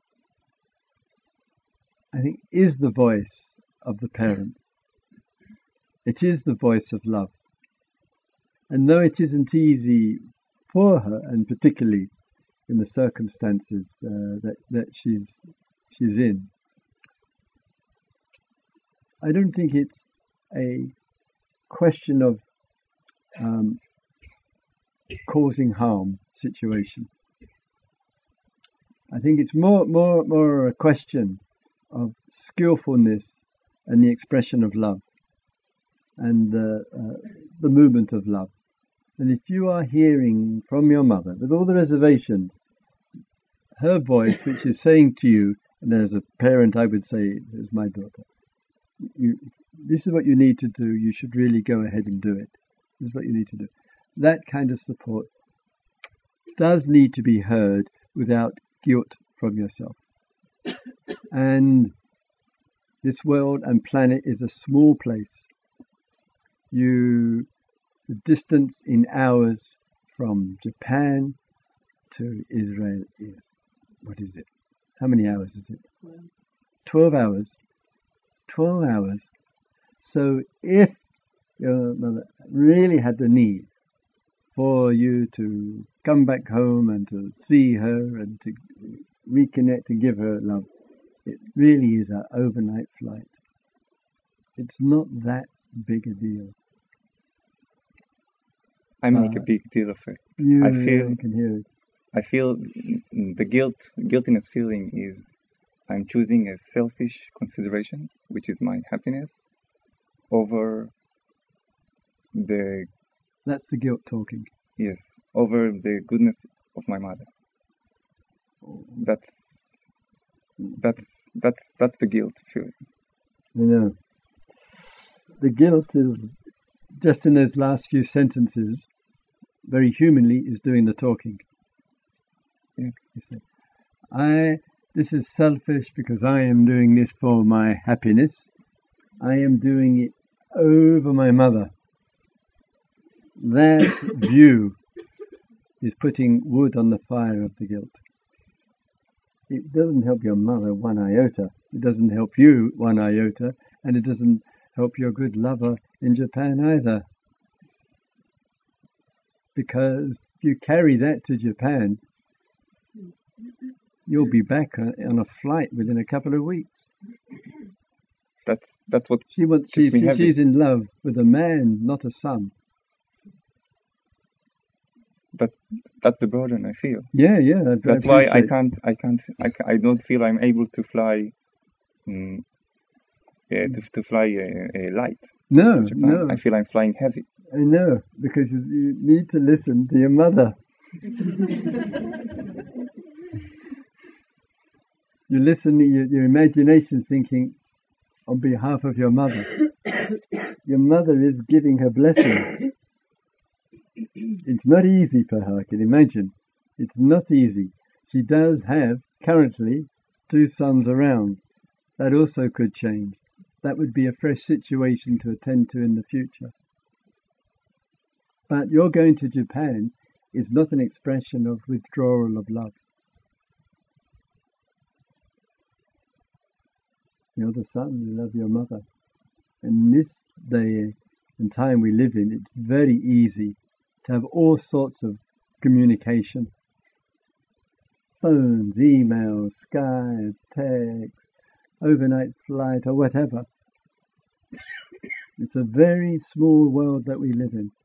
I think is the voice of the parent. It is the voice of love. And though it isn't easy for her, and particularly in the circumstances uh, that, that she's she's in, I don't think it's a question of um, causing harm situation. I think it's more more more a question of skillfulness and the expression of love. and uh, uh, the movement of love. And if you are hearing from your mother, with all the reservations, her voice, which is saying to you, and as a parent I would say, as my daughter, you, this is what you need to do, you should really go ahead and do it. This is what you need to do. That kind of support does need to be heard without guilt from yourself. And this world and planet is a small place. You, the distance in hours from Japan to Israel is, what is it? How many hours is it? Twelve hours. Twelve hours. So if your mother really had the need for you to come back home and to see her and to reconnect and give her love, it really is an overnight flight. It's not that big a deal. I make Uh, a big deal of it. You, I feel you can hear it. I feel the guilt guiltiness feeling is I'm choosing a selfish consideration, which is my happiness, over the That's the guilt talking. yes, over the goodness of my mother. That's that's that's that's the guilt feeling. You know, the guilt is just in those last few sentences, very humanly, is doing the talking. Yeah. You say, I, this is selfish because I am doing this for my happiness. I am doing it over my mother. That view is putting wood on the fire of the guilt. It doesn't help your mother one iota. It doesn't help you one iota. And it doesn't help your good lover in Japan either. Because if you carry that to Japan, you'll be back on a flight within a couple of weeks. That's that's what She wants. keeps She's, me happy. she's in love with a man, not a son. That's that's the burden I feel. Yeah, yeah. I, That's I why I appreciate. can't I can't I, ca- I don't feel I'm able to fly mm, yeah, to, to fly a, a light No, to Japan. no. I feel I'm flying heavy. I know, because you, you need to listen to your mother. You listen, your, your imagination's thinking on behalf of your mother. Your mother is giving her blessing. It's not easy for her, I can imagine. It's not easy. She does have, currently, two sons around. That also could change. That would be a fresh situation to attend to in the future. But your going to Japan is not an expression of withdrawal of love. You're the son, you love your mother. And this day and time we live in, it's very easy to have all sorts of communication. Phones, emails, Skype, text, overnight flight or whatever. It's a very small world that we live in.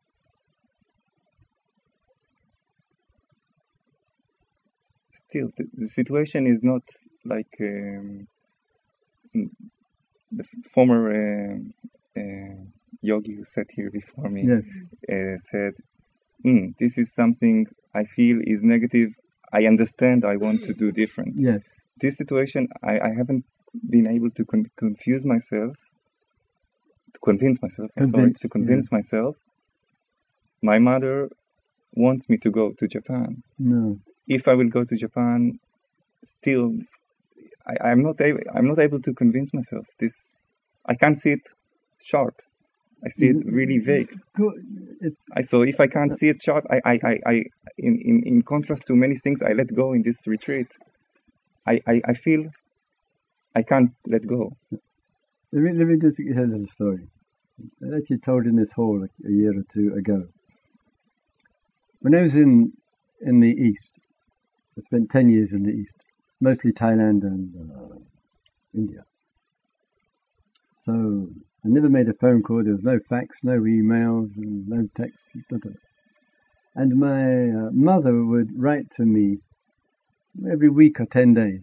Still, the, the situation is not like um, mm, the f- former uh, uh, yogi who sat here before me Yes. uh, said, mm, this is something I feel is negative. I understand I want to do different. Yes. This situation, I, I haven't been able to con- confuse myself, to convince myself, I'm sorry, Convince, to convince myself. My mother wants me to go to Japan. No. If I will go to Japan, still, I, I'm not able. I'm not able to convince myself. This, I can't see it sharp. I see it really vague. Go- It's, I, so if I can't see it sharp, I, I, I, I in, in, in contrast to many things I let go in this retreat, I, I, I feel I can't let go. let me let me just tell a little story. I actually told in this hall a, a year or two ago. When I was in in the East, I spent ten years in the East, mostly Thailand and uh, India. So I never made a phone call. There was no fax, no emails, and no text. Nothing. And my uh, mother would write to me every week or ten days,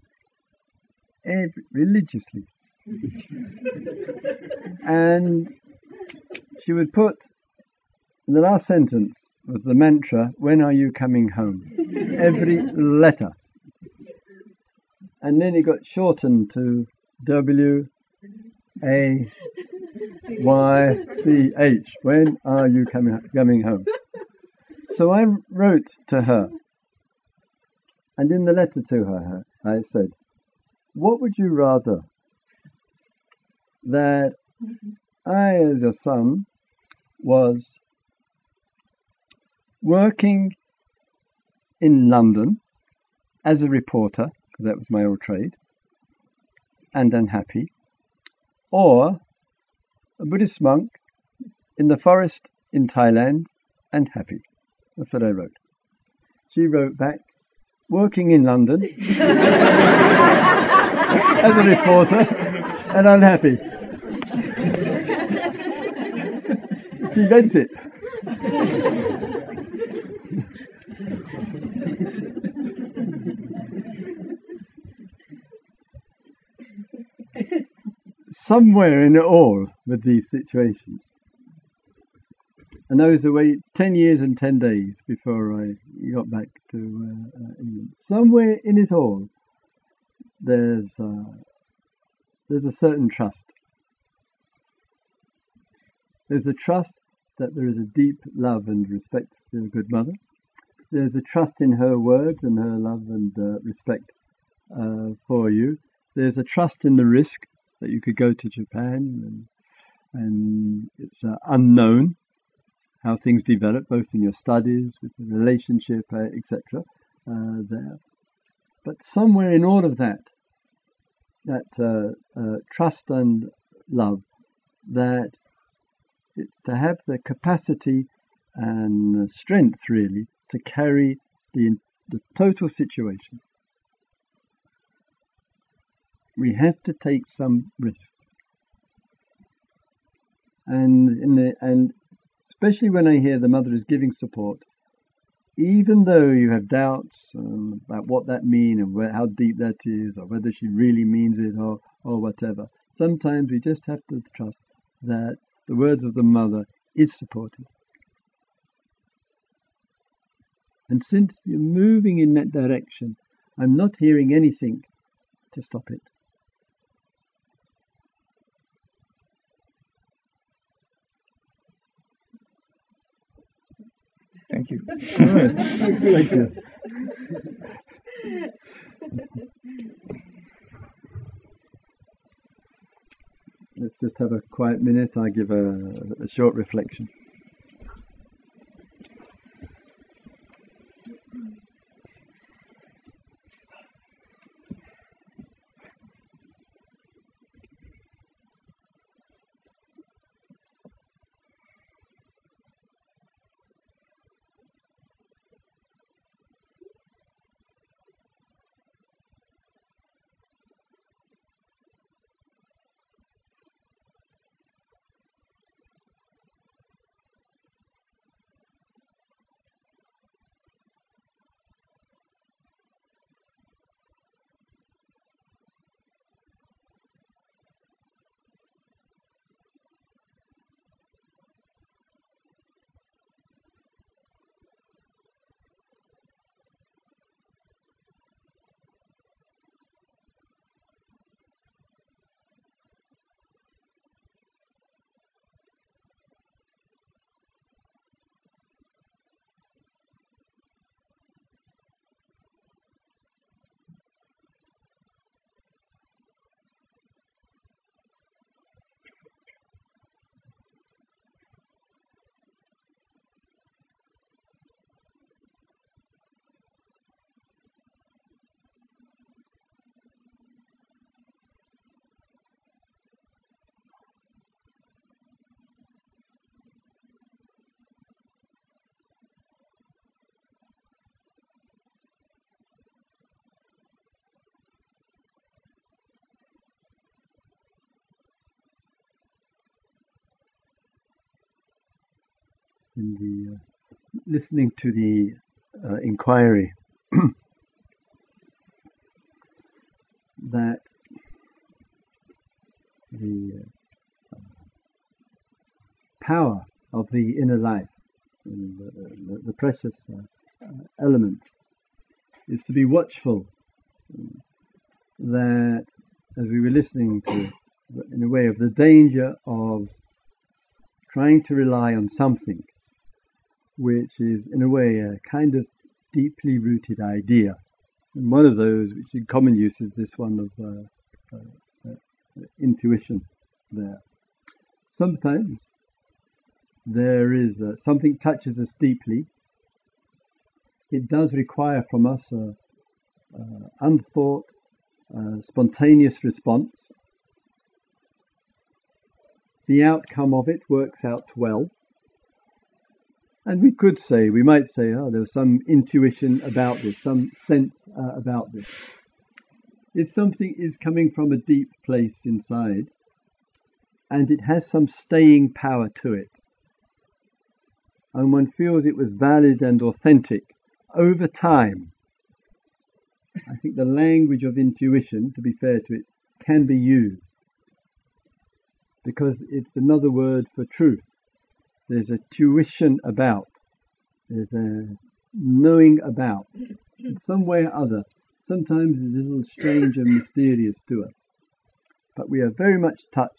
every, religiously. And she would put, in the last sentence was the mantra, "When are you coming home?" Every letter. And then it got shortened to W A Y C H. When are you coming coming home? So I wrote to her, and in the letter to her, I said, "What would you rather? That I, as a son, was working in London as a reporter, because that was my old trade, and unhappy, or a Buddhist monk in the forest in Thailand and happy?" That's what I wrote. She wrote back, "Working in London as a reporter and unhappy." She meant it. Somewhere in it all with these situations, and I was away ten years and ten days before I got back to uh, uh, England. Somewhere in it all, there's uh, there's a certain trust. There's a trust that there is a deep love and respect for your good mother. There's a trust in her words and her love and uh, respect uh, for you. There's a trust in the risk that you could go to Japan, and, and it's uh, unknown how things develop, both in your studies, with the relationship, uh, et cetera. Uh, there, but somewhere in all of that, that uh, uh, trust and love, that it's to have the capacity and the strength, really, to carry the the total situation. We have to take some risk, and in the and especially when I hear the mother is giving support, even though you have doubts um, about what that means and where, how deep that is, or whether she really means it, or or whatever. Sometimes we just have to trust that the words of the mother is supportive. And since you're moving in that direction, I'm not hearing anything to stop it. Thank you. Right. Thank you. Let's just have a quiet minute. I give a, a short reflection. In the uh, listening to the uh, inquiry, that the uh, power of the inner life, and the, the, the precious uh, uh, element, is to be watchful that, as we were listening to, in a way, of the danger of trying to rely on something which is, in a way, a kind of deeply rooted idea. And one of those, which in common use, is this one of uh, uh, uh, intuition there. Sometimes there is uh, something touches us deeply. It does require from us a, a unthought, uh, spontaneous response. The outcome of it works out well. And we could say, we might say, oh, there was some intuition about this, some sense uh, about this. If something is coming from a deep place inside, and it has some staying power to it, and one feels it was valid and authentic, over time, I think the language of intuition, to be fair to it, can be used. Because it's another word for truth. There's a tuition about. There's a knowing about. In some way or other. Sometimes it's a little strange and mysterious to us. But we are very much touched.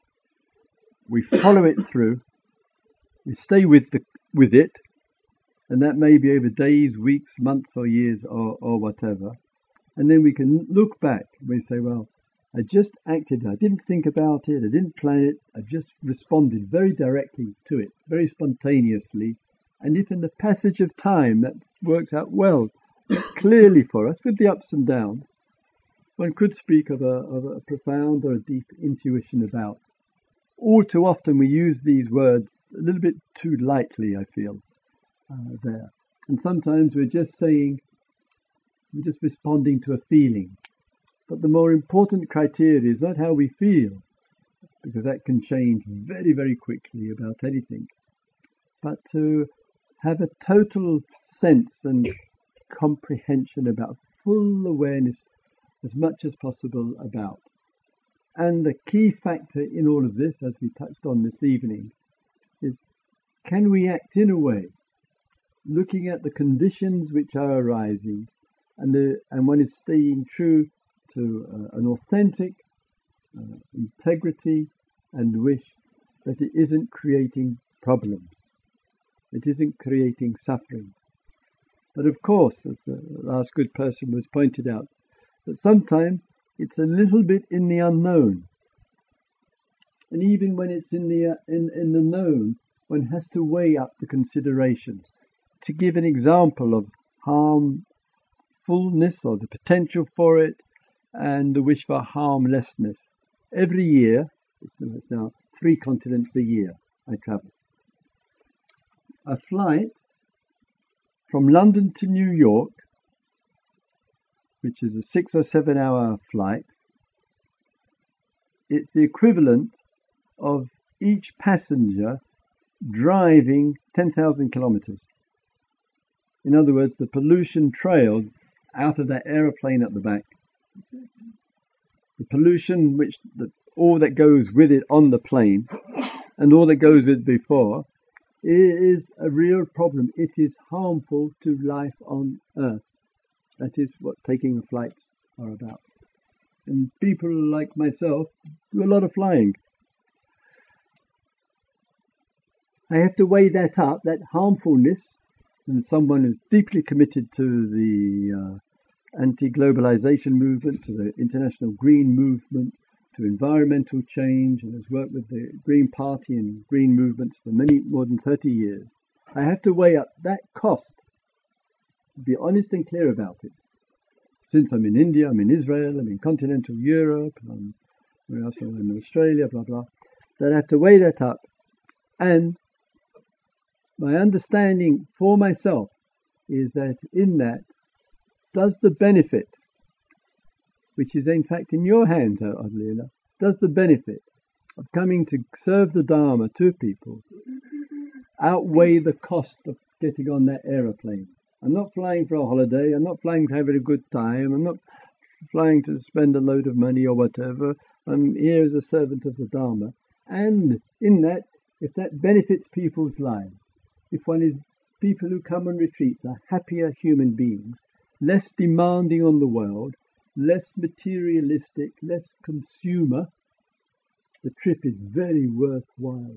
We follow it through. We stay with the with it. And that may be over days, weeks, months or years or, or whatever. And then we can look back and we say, well, I just acted, I didn't think about it, I didn't plan it, I just responded very directly to it, very spontaneously. And if in the passage of time that works out well, clearly for us, with the ups and downs, one could speak of a, of a profound or a deep intuition about. All too often we use these words a little bit too lightly, I feel, uh, there. And sometimes we're just saying, we're just responding to a feeling. But the more important criteria is not how we feel, because that can change very, very quickly about anything, but to have a total sense and comprehension about, full awareness as much as possible about. And the key factor in all of this, as we touched on this evening, is can we act in a way, looking at the conditions which are arising, and, the, and one is staying true to uh, an authentic uh, integrity and wish that it isn't creating problems, it isn't creating suffering. But of course, as the last good person was pointed out, that sometimes it's a little bit in the unknown, and even when it's in the uh, in, in the known, one has to weigh up the considerations. To give an example of harmfulness or the potential for it, and the wish for harmlessness. Every year, it's now three continents a year I travel. A flight from London to New York, which is a six or seven hour flight, it's the equivalent of each passenger driving ten thousand kilometers. In other words, the pollution trailed out of that aeroplane at the back. The pollution, which the, all that goes with it on the plane, and all that goes with it before, is a real problem. It is harmful to life on Earth. That is what taking the flights are about. And people like myself do a lot of flying. I have to weigh that up, that harmfulness, and someone who's deeply committed to the uh, anti-globalization movement, to the international green movement, to environmental change, and has worked with the Green Party and green movements for many more than thirty years. I have to weigh up that cost, be honest and clear about it. Since I'm in India, I'm in Israel, I'm in continental Europe, I'm, where else am I? I'm in Australia, blah, blah, that I have to weigh that up. And my understanding for myself is that in that, does the benefit, which is in fact in your hands, oddly enough, does the benefit of coming to serve the Dharma to people outweigh the cost of getting on that aeroplane? I'm not flying for a holiday, I'm not flying to have a good time, I'm not flying to spend a load of money or whatever. I'm here as a servant of the Dharma. And in that, if that benefits people's lives, if one is people who come on retreats are happier human beings, less demanding on the world, less materialistic, less consumer, the trip is very worthwhile.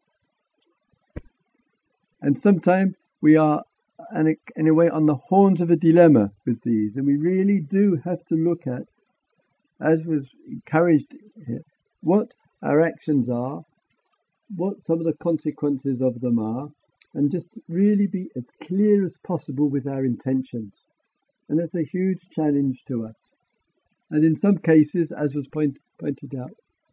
And sometimes we are, in a way, on the horns of a dilemma with these, and we really do have to look at, as was encouraged here, what our actions are, what some of the consequences of them are, and just really be as clear as possible with our intentions. And that's a huge challenge to us. And in some cases, as was point, pointed out,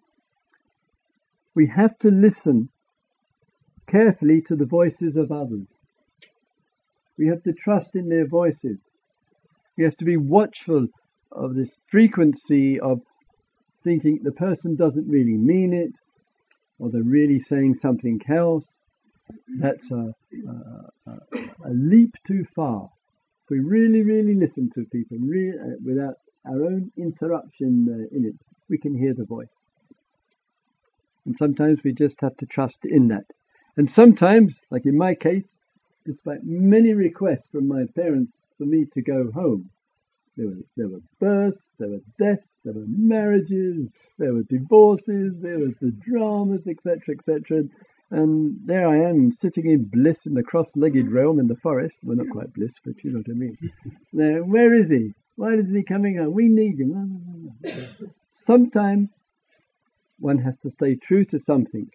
we have to listen carefully to the voices of others. We have to trust in their voices. We have to be watchful of this frequency of thinking the person doesn't really mean it, or they're really saying something else. That's a, a, a leap too far. If we really, really listen to people really, uh, without our own interruption uh, in it, we can hear the voice. And sometimes we just have to trust in that. And sometimes, like in my case, despite many requests from my parents for me to go home, there were, there were births, there were deaths, there were marriages, there were divorces, there was the dramas, et cetera, et cetera. And there I am, sitting in bliss in the cross-legged realm in the forest. Well, not quite bliss, but you know what I mean. Now, where is he? Why isn't he coming home? We need him. Sometimes one has to stay true to something,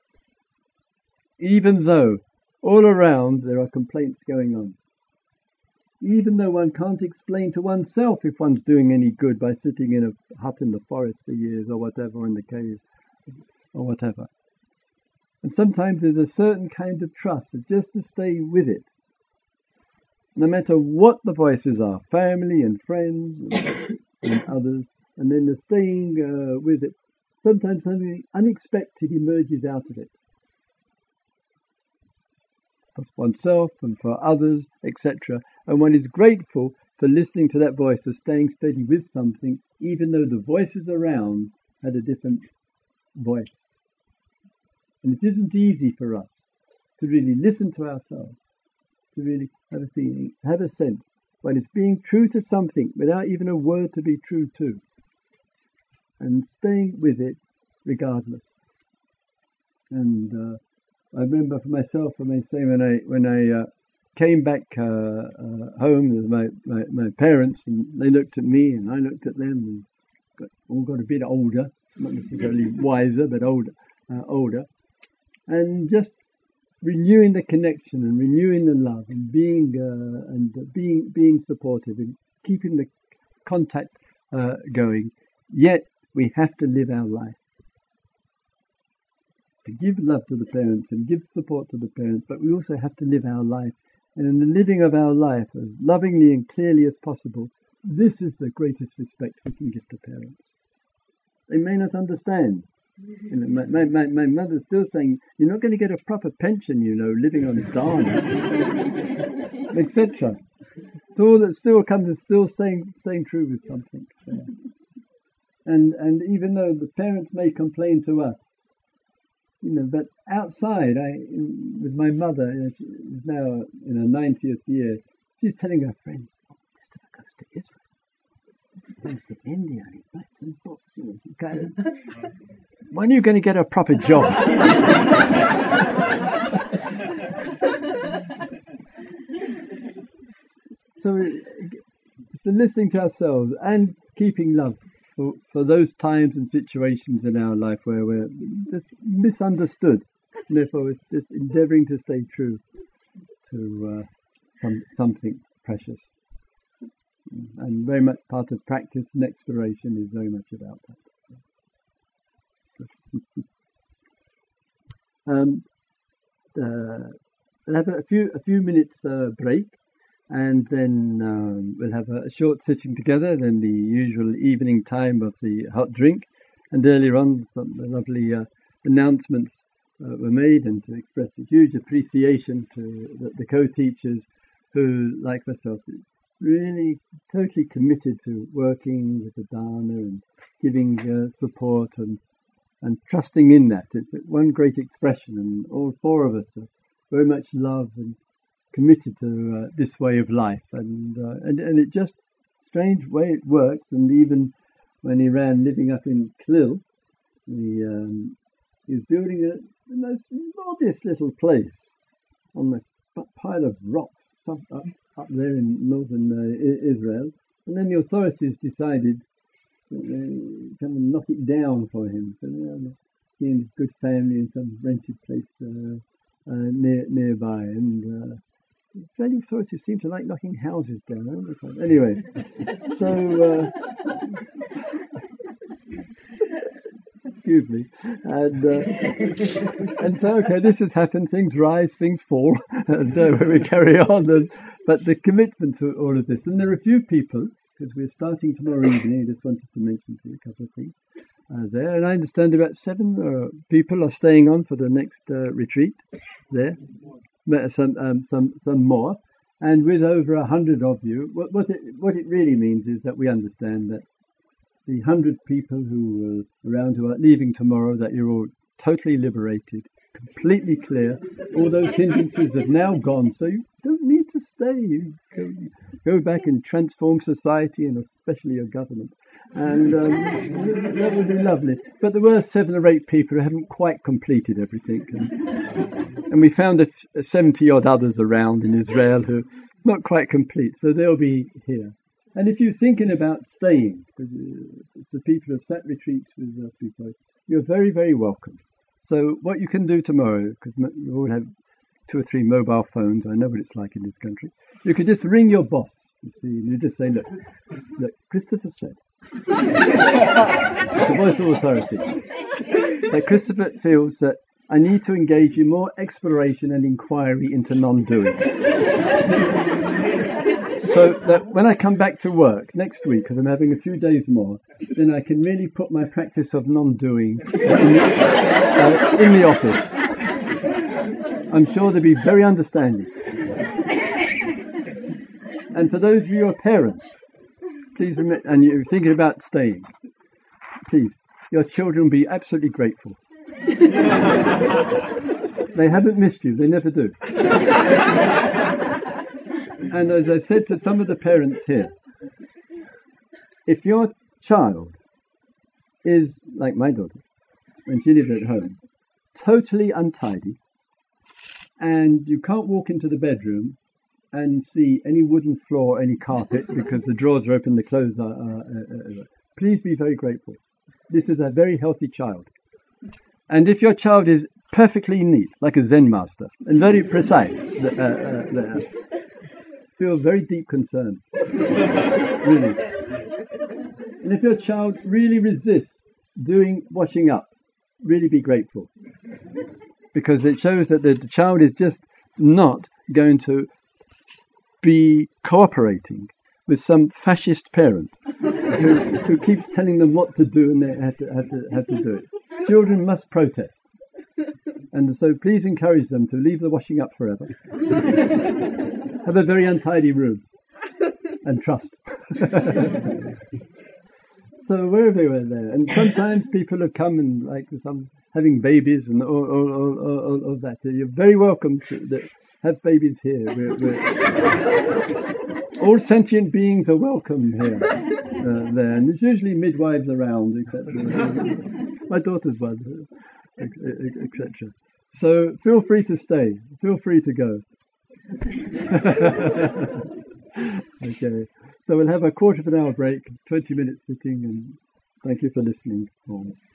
even though all around there are complaints going on. Even though one can't explain to oneself if one's doing any good by sitting in a hut in the forest for years or whatever, or in the cave or whatever. And sometimes there's a certain kind of trust, just to stay with it, no matter what the voices are, family and friends and, and others, and then the staying uh, with it. Sometimes something unexpected emerges out of it, for oneself and for others, et cetera. And one is grateful for listening to that voice, of staying steady with something, even though the voices around had a different voice. And it isn't easy for us to really listen to ourselves, to really have a feeling, have a sense, when it's being true to something without even a word to be true to, and staying with it regardless. And uh, I remember for myself, I may say, when I when I uh, came back uh, uh, home with my, my, my parents, and they looked at me and I looked at them, and got, all got a bit older, not necessarily wiser, but older, uh, older. And just renewing the connection and renewing the love and being uh, and being being supportive and keeping the contact uh, going. Yet we have to live our life, to give love to the parents and give support to the parents, but we also have to live our life. And in the living of our life as lovingly and clearly as possible, this is the greatest respect we can give to parents. They may not understand. You know, my, my, my, my mother's still saying, you're not going to get a proper pension, you know, living on dana, et cetera. So all that still comes is still staying, staying true with something. Yeah. And and even though the parents may complain to us, you know, but outside, I in, with my mother, you know, she is now in her ninetieth year, she's telling her friends, oh, Christopher goes to Israel, goes to India, and he writes some books, you know, she kind of, when are you going to get a proper job? So it's the listening to ourselves and keeping love for, for those times and situations in our life where we're just misunderstood. And therefore, it's just endeavouring to stay true to uh, some, something precious. And very much part of practice and exploration is very much about that. um, uh, we'll have a few a few minutes uh, break, and then um, we'll have a, a short sitting together, then the usual evening time of the hot drink, and earlier on some lovely uh, announcements uh, were made, and to express a huge appreciation to the, the co-teachers who, like myself, really totally committed to working with the dana and giving uh, support and and trusting in that. It's one great expression, and all four of us are very much love and committed to uh, this way of life, and, uh, and and it just strange way it works. And even when he ran living up in Clill, he, um, he was building a the most modest little place on a pile of rocks up, up, up there in northern uh, Israel, and then the authorities decided that they come and knock it down for him. So you know, he and his good family in some rented place uh, uh, near nearby, and uh, Israeli authorities seem to like knocking houses down all the time. Anyway, so uh, excuse me, and uh, and so okay, this has happened. Things rise, things fall, and uh, we carry on. And, but the commitment to all of this, and there are a few people, because we're starting tomorrow evening. I just wanted to mention to you a couple of things uh, there, and I understand about seven uh, people are staying on for the next uh, retreat there. Some, um, some, some more, and with over a hundred of you, what, what it what it really means is that we understand that the hundred people who are around who are leaving tomorrow, that you're all totally liberated, completely clear. All those hindrances have now gone, so you don't need to stay. You go, go back and transform society, and especially your government. And um, that would be lovely. But there were seven or eight people who haven't quite completed everything. And, and we found a, a seventy-odd others around in Israel who are not quite complete, so they'll be here. And if you're thinking about staying, because the people have sat retreats with us before, you're very, very welcome. So what you can do tomorrow, because you all have two or three mobile phones, I know what it's like in this country, you could just ring your boss, you see, and you just say, look, look, Christopher said, the voice of authority, that Christopher feels that I need to engage in more exploration and inquiry into non-doing. So that when I come back to work next week, because I'm having a few days more, then I can really put my practice of non-doing in the, uh, in the office. I'm sure they'll be very understanding. And for those of you who are parents, please remember, and you're thinking about staying, please, your children will be absolutely grateful. They haven't missed you, they never do. And as I said to some of the parents here, if your child is, like my daughter, when she lived at home, totally untidy, and you can't walk into the bedroom and see any wooden floor, any carpet, because the drawers are open, the clothes are, uh, uh, uh, please be very grateful. This is a very healthy child. And if your child is perfectly neat, like a Zen master, and very precise, uh, uh, uh, feel very deep concern, really. And if your child really resists doing washing up, really be grateful, because it shows that the child is just not going to be cooperating with some fascist parent who, who keeps telling them what to do, and they have to have to have to do it. Children must protest, and so please encourage them to leave the washing up forever. Have a very untidy room, and trust. So wherever we were there, and sometimes people have come and like some having babies and all, all, all, all, all that. You're very welcome to the, have babies here. We're, we're all sentient beings are welcome here, uh, there, and there's usually midwives around, et cetera. My daughter's one, et cetera. So feel free to stay. Feel free to go. Okay, so we'll have a quarter of an hour break, twenty minutes sitting, and thank you for listening.